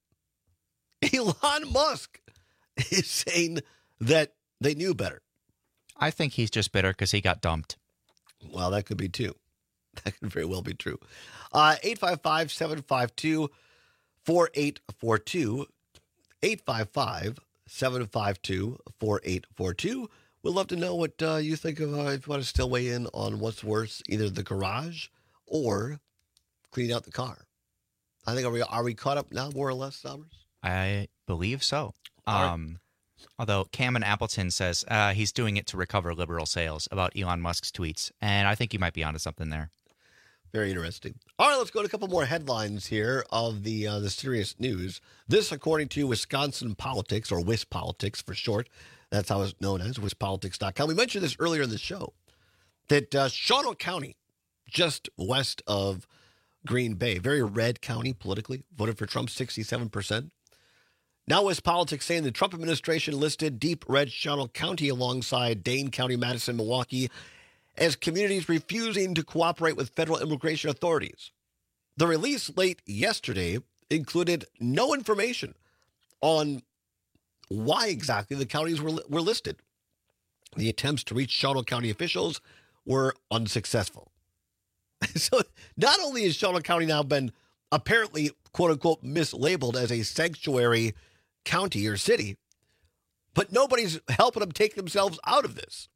Elon Musk is saying that they knew better. I think he's just bitter because he got dumped. Well, that could be too. That could very well be true. Uh, eight five five, seven five two, four eight four two. eight five five, seven five two, four eight four two. We'd love to know what uh, you think of, uh, if you want to still weigh in on what's worse, either the garage or clean out the car. I think, are we, are we caught up now, more or less, Summers? I believe so. All Um, right. Although Cameron Appleton says uh, he's doing it to recover liberal sales about Elon Musk's tweets. And I think you might be onto something there. Very interesting. All right, let's go to a couple more headlines here of the uh, the serious news. This, according to Wisconsin Politics, or WisPolitics for short. That's how it's known as, wis politics dot com. We mentioned this earlier in the show, that uh, Shawano County, just west of Green Bay, very red county politically, voted for Trump sixty-seven percent. Now WisPolitics saying the Trump administration listed deep red Shawano County alongside Dane County, Madison, Milwaukee, as communities refusing to cooperate with federal immigration authorities. The release late yesterday included no information on why exactly the counties were, were listed. The attempts to reach Shawano County officials were unsuccessful. So not only has Shawano County now been apparently, quote unquote, mislabeled as a sanctuary county or city, but nobody's helping them take themselves out of this.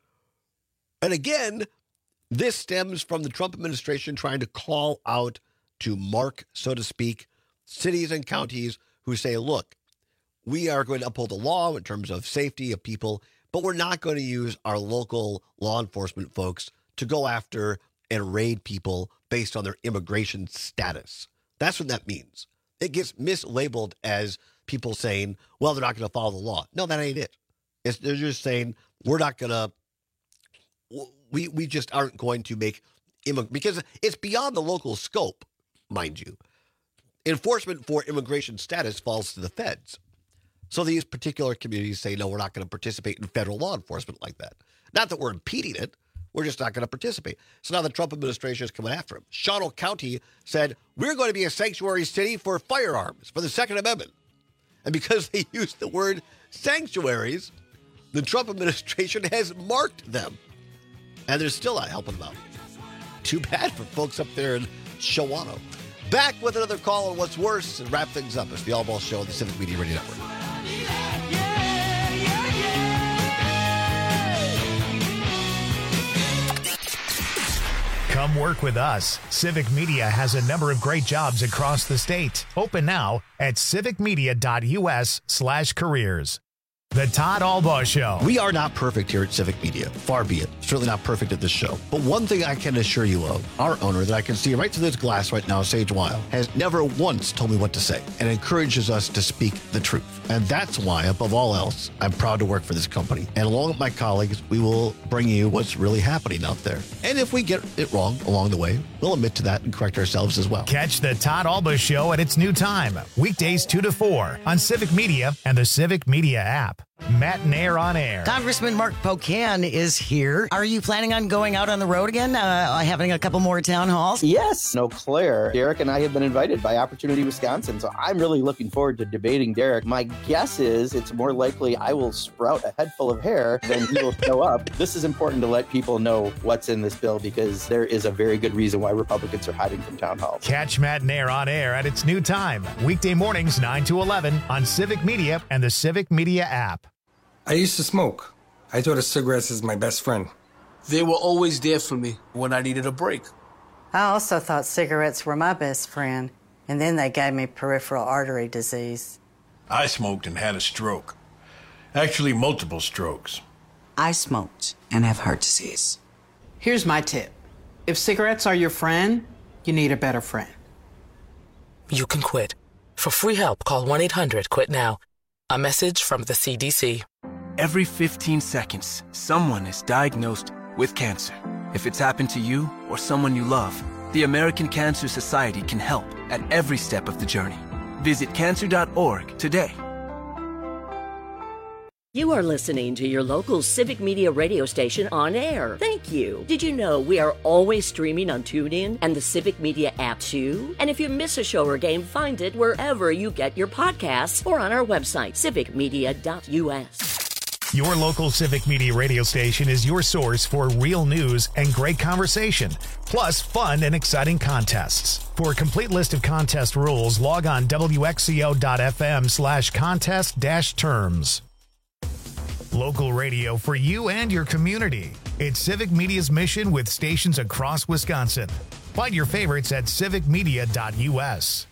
And again, this stems from the Trump administration trying to call out to mark, so to speak, cities and counties who say, look, we are going to uphold the law in terms of safety of people, but we're not going to use our local law enforcement folks to go after and raid people based on their immigration status. That's what that means. It gets mislabeled as people saying, well, they're not going to follow the law. No, that ain't it. It's, they're just saying, we're not going to, we, we just aren't going to make, immig- because it's beyond the local scope, mind you. Enforcement for immigration status falls to the feds. So these particular communities say, no, we're not going to participate in federal law enforcement like that. Not that we're impeding it. We're just not going to participate. So now the Trump administration is coming after him. Shawano County said, we're going to be a sanctuary city for firearms, for the Second Amendment. And because they used the word sanctuaries, The Trump administration has marked them, and they're still not helping them out. Too bad for folks up there in Shawano. Back with another call on what's worse and wrap things up. It's the All Ball Show on the Civic Media Radio Network. Come work with us. Civic Media has a number of great jobs across the state. Open now at civicmedia.us slash careers. The Todd Albaugh Show. We are not perfect here at Civic Media. Far be it. Certainly not perfect at this show. But one thing I can assure you of, our owner that I can see right through this glass right now, Sage Weil, has never once told me what to say and encourages us to speak the truth. And that's why, above all else, I'm proud to work for this company. And along with my colleagues, we will bring you what's really happening out there. And if we get it wrong along the way, we'll admit to that and correct ourselves as well. Catch the Todd Albaugh Show at its new time, weekdays two to four on Civic Media and the Civic Media app. Matt Nair on air. Congressman Mark Pocan is here. Are you planning on going out on the road again, uh, having a couple more town halls? Yes. No, Claire. Derek and I have been invited by Opportunity Wisconsin, so I'm really looking forward to debating Derek. My guess is it's more likely I will sprout a head full of hair than he will show up. This is important to let people know what's in this bill because there is a very good reason why Republicans are hiding from town halls. Catch Matt Nair on air at its new time, weekday mornings nine to eleven on Civic Media and the Civic Media app. I used to smoke. I thought of cigarettes as my best friend. They were always there for me when I needed a break. I also thought cigarettes were my best friend, and then they gave me peripheral artery disease. I smoked and had a stroke. Actually, multiple strokes. I smoked and have heart disease. Here's my tip. If cigarettes are your friend, you need a better friend. You can quit. For free help, call one eight hundred quit now. A message from the C D C. Every fifteen seconds, someone is diagnosed with cancer. If it's happened to you or someone you love, the American Cancer Society can help at every step of the journey. Visit cancer dot org today. You are listening to your local Civic Media radio station on air. Thank you. Did you know we are always streaming on TuneIn and the Civic Media app too? And if you miss a show or game, find it wherever you get your podcasts or on our website, civic media dot u s. Your local Civic Media radio station is your source for real news and great conversation, plus fun and exciting contests. For a complete list of contest rules, log on w x c o dot f m slash contest dash terms. Local radio for you and your community. It's Civic Media's mission with stations across Wisconsin. Find your favorites at civic media dot u s.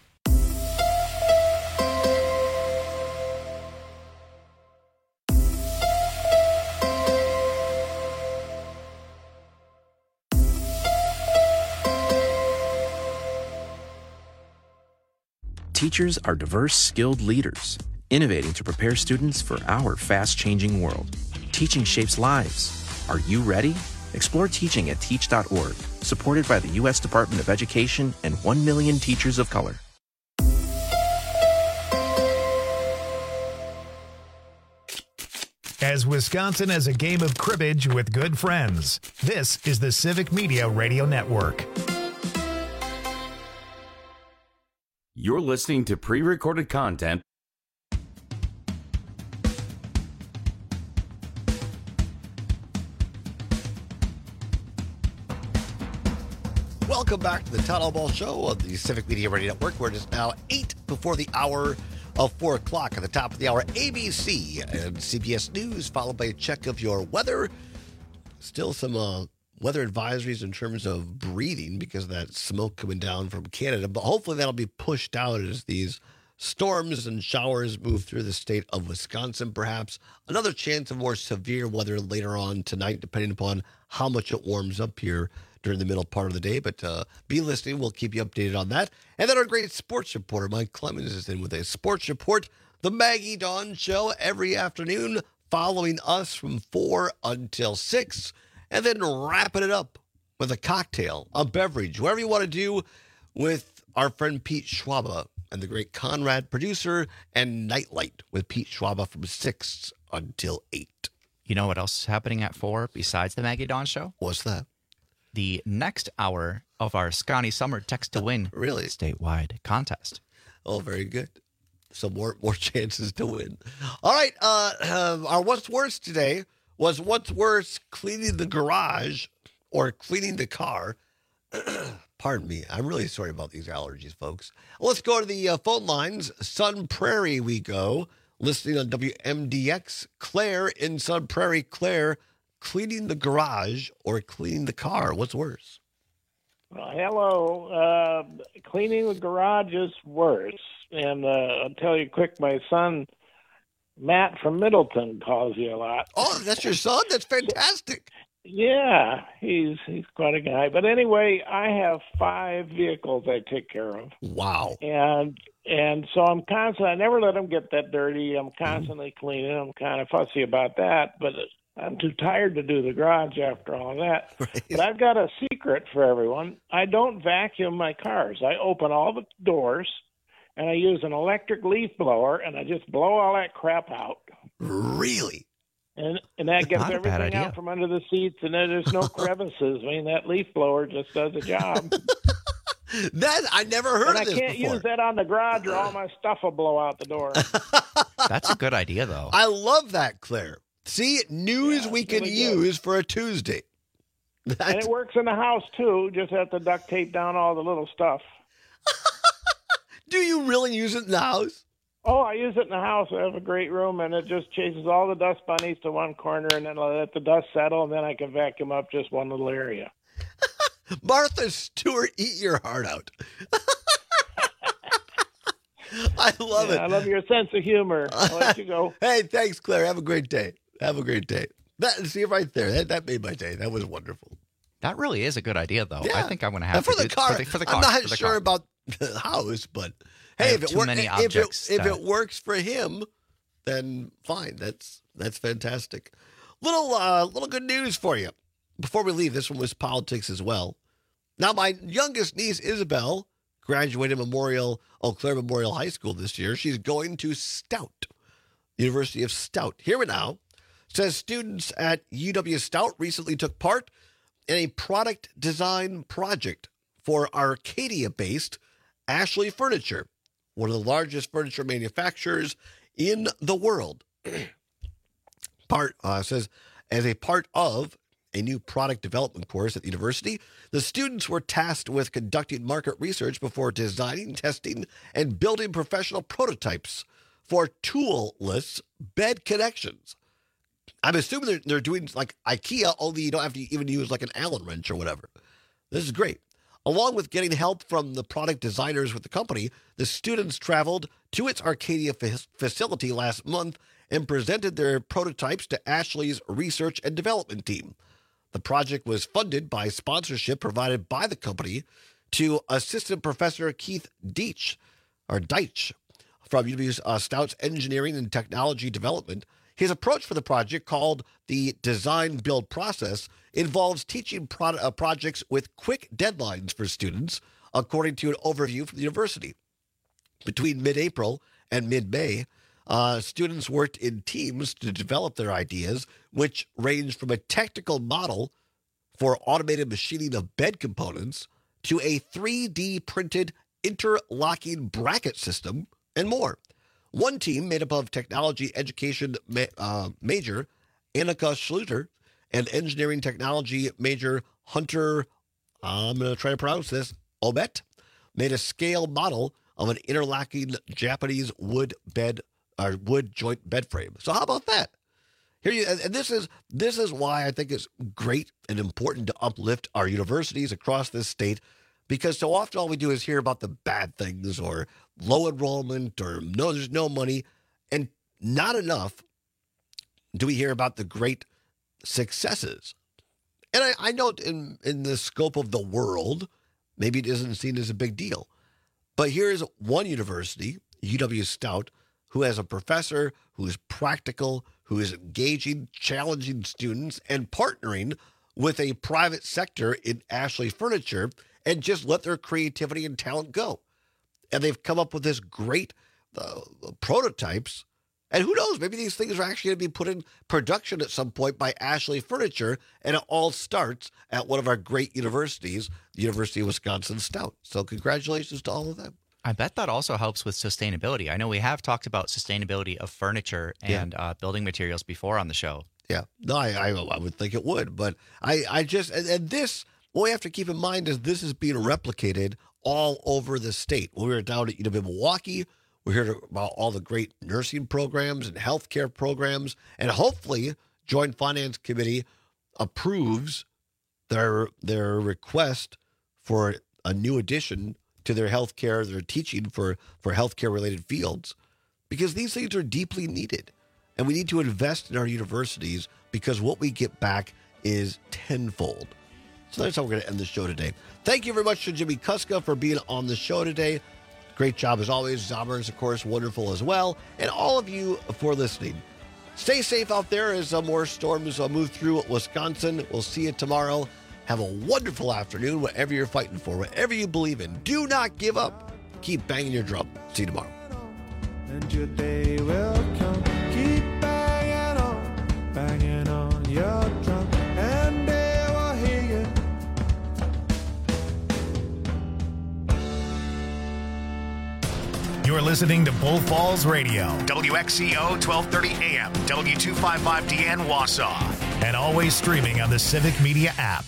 Teachers are diverse, skilled leaders, innovating to prepare students for our fast-changing world. Teaching shapes lives. Are you ready? Explore teaching at teach dot org, supported by the U S Department of Education and one million teachers of color. As Wisconsin has a game of cribbage with good friends, this is the Civic Media Radio Network. You're listening to pre-recorded content. Welcome back to the Todd Albaugh Show on the Civic Media Radio Network, where it is now eight before the hour of four o'clock. At the top of the hour, A B C and C B S News, followed by a check of your weather. Still some uh, weather advisories in terms of breathing because of that smoke coming down from Canada, but hopefully that'll be pushed out as these storms and showers move through the state of Wisconsin. Perhaps another chance of more severe weather later on tonight, depending upon how much it warms up here during the middle part of the day. But uh, be listening. We'll keep you updated on that. And then our great sports reporter, Mike Clemens, is in with a sports report. The Maggie Dawn Show every afternoon, following us from four until six, and then wrapping it up with a cocktail, a beverage, whatever you want to do with our friend Pete Schwaba and the great Conrad producer, and Nightlight with Pete Schwaba from six until eight. You know what else is happening at four besides the Maggie Dawn Show? What's that? The next hour of our Scotty Summer Text to Win really statewide contest. Oh, very good. So more more chances to win. All right. Uh, uh, our what's worse today was what's worse, cleaning the garage or cleaning the car. Pardon me. I'm really sorry about these allergies, folks. Let's go to the uh, phone lines. Sun Prairie we go. Listening on W M D X. Claire in Sun Prairie. Claire, cleaning the garage or cleaning the car? What's worse? Well, hello. Uh, cleaning the garage is worse. And uh, I'll tell you quick, my son, Matt from Middleton, calls you a lot. Oh, that's your son? That's fantastic. Yeah, he's he's quite a guy. But anyway, I have five vehicles I take care of. Wow. And and so I'm constantly, I never let them get that dirty. I'm constantly mm-hmm. cleaning. I'm kind of fussy about that, but I'm too tired to do the garage after all of that. Right. But I've got a secret for everyone. I don't vacuum my cars. I open all the doors, and I use an electric leaf blower, and I just blow all that crap out. Really? And and that gets everything out from under the seats, and then there's no crevices. I mean, that leaf blower just does a job. That I never heard and of this I can't before. use that on the garage, or all my stuff will blow out the door. That's a good idea, though. I love that, Claire. See, news Yeah, we can really use for a Tuesday. That's... And it works in the house, too. Just have to duct tape down all the little stuff. Do you really use it in the house? Oh, I use it in the house. I have a great room, and it just chases all the dust bunnies to one corner, and then I'll let the dust settle, and then I can vacuum up just one little area. Martha Stewart, eat your heart out. I love yeah, it. I love your sense of humor. I'll let you go. Hey, thanks, Claire. Have a great day. Have a great day. That, see, right there. That, that made my day. That was wonderful. That really is a good idea, though. Yeah. I think I'm going to have and for to the do car. For the, for the car. I'm not for the sure car. about the house, but I hey, have if it, too wor- many if, it, objects if that- it works for him, then fine. That's that's fantastic. Little uh, little good news for you. Before we leave, this one was politics as well. Now, my youngest niece, Isabel, graduated Memorial Eau Claire Memorial High School this year. She's going to Stout, University of Stout. Here and now, says students at U W Stout recently took part in a product design project for Arcadia-based Ashley Furniture, one of the largest furniture manufacturers in the world. Part uh, says, as a part of a new product development course at the university, the students were tasked with conducting market research before designing, testing, and building professional prototypes for toolless bed connections. I'm assuming they're, they're doing like IKEA, only you don't have to even use like an Allen wrench or whatever. This is great. Along with getting help from the product designers with the company, the students traveled to its Arcadia fa- facility last month and presented their prototypes to Ashley's research and development team. The project was funded by sponsorship provided by the company to Assistant Professor Keith Deitch, or Deitch, from U W uh, Stout's Engineering and Technology Development. His approach for the project, called the Design Build Process, involves teaching pro- uh, projects with quick deadlines for students, according to an overview from the university. Between mid-April and mid-May, uh, students worked in teams to develop their ideas, which ranged from a technical model for automated machining of bed components to a three D printed interlocking bracket system and more. One team made up of technology education ma- uh, major Annika Schluter and engineering technology major Hunter, I'm going to try to pronounce this, Obet, made a scale model of an interlocking Japanese wood bed or wood joint bed frame. So how about that? Here you, and this is this is why I think it's great and important to uplift our universities across this state, because so often all we do is hear about the bad things or low enrollment or no, there's no money, and not enough do we hear about the great successes. And I, I know in, in the scope of the world, maybe it isn't seen as a big deal. But here's one university, U W Stout, who has a professor who is practical, who is engaging, challenging students, and partnering with a private sector in Ashley Furniture, and just let their creativity and talent go. And they've come up with this great uh, prototypes. And who knows, maybe these things are actually going to be put in production at some point by Ashley Furniture, and it all starts at one of our great universities, the University of Wisconsin Stout. So congratulations to all of them. I bet that also helps with sustainability. I know we have talked about sustainability of furniture and yeah. uh, building materials before on the show. Yeah, no, I, I, I would think it would, but I, I just, and, and this, what we have to keep in mind is this is being replicated all over the state. When we were down at U W Milwaukee, we heard about all the great nursing programs and healthcare programs, and hopefully Joint Finance Committee approves their their request for a new addition to their healthcare, their teaching for, for healthcare related fields, because these things are deeply needed. And we need to invest in our universities because what we get back is tenfold. So that's how we're going to end the show today. Thank you very much to Jimmy Kuska for being on the show today. Great job as always. Zombers, of course, wonderful as well. And all of you for listening. Stay safe out there as uh, more storms uh, move through Wisconsin. We'll see you tomorrow. Have a wonderful afternoon, whatever you're fighting for, whatever you believe in. Do not give up. Keep banging your drum. See you tomorrow. And your day will come. Keep banging on, banging on your drum, and they will hear you. You're listening to Bull Falls Radio, W X C O twelve thirty A M, W two fifty-five D N Wausau, and always streaming on the Civic Media app.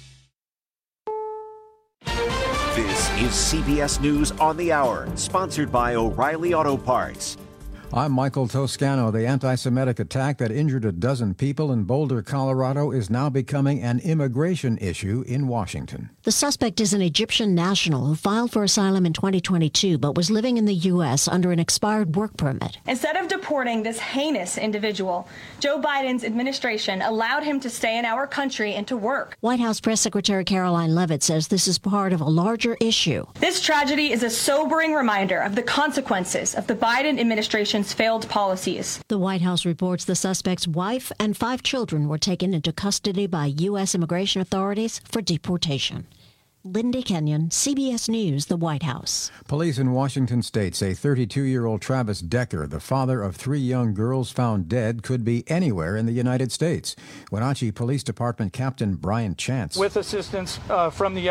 This is C B S News on the Hour, sponsored by O'Reilly Auto Parts. I'm Michael Toscano. The anti-Semitic attack that injured a dozen people in Boulder, Colorado, is now becoming an immigration issue in Washington. The suspect is an Egyptian national who filed for asylum in twenty twenty-two but was living in the U S under an expired work permit. Instead of deporting this heinous individual, Joe Biden's administration allowed him to stay in our country and to work. White House Press Secretary Caroline Leavitt says this is part of a larger issue. This tragedy is a sobering reminder of the consequences of the Biden administration's failed policies. The White House reports the suspect's wife and five children were taken into custody by U S immigration authorities for deportation. Lindy Kenyon, C B S News, the White House. Police in Washington state say thirty-two-year-old Travis Decker, the father of three young girls found dead, could be anywhere in the United States. Wenatchee Police Department Captain Brian Chance. With assistance uh, from the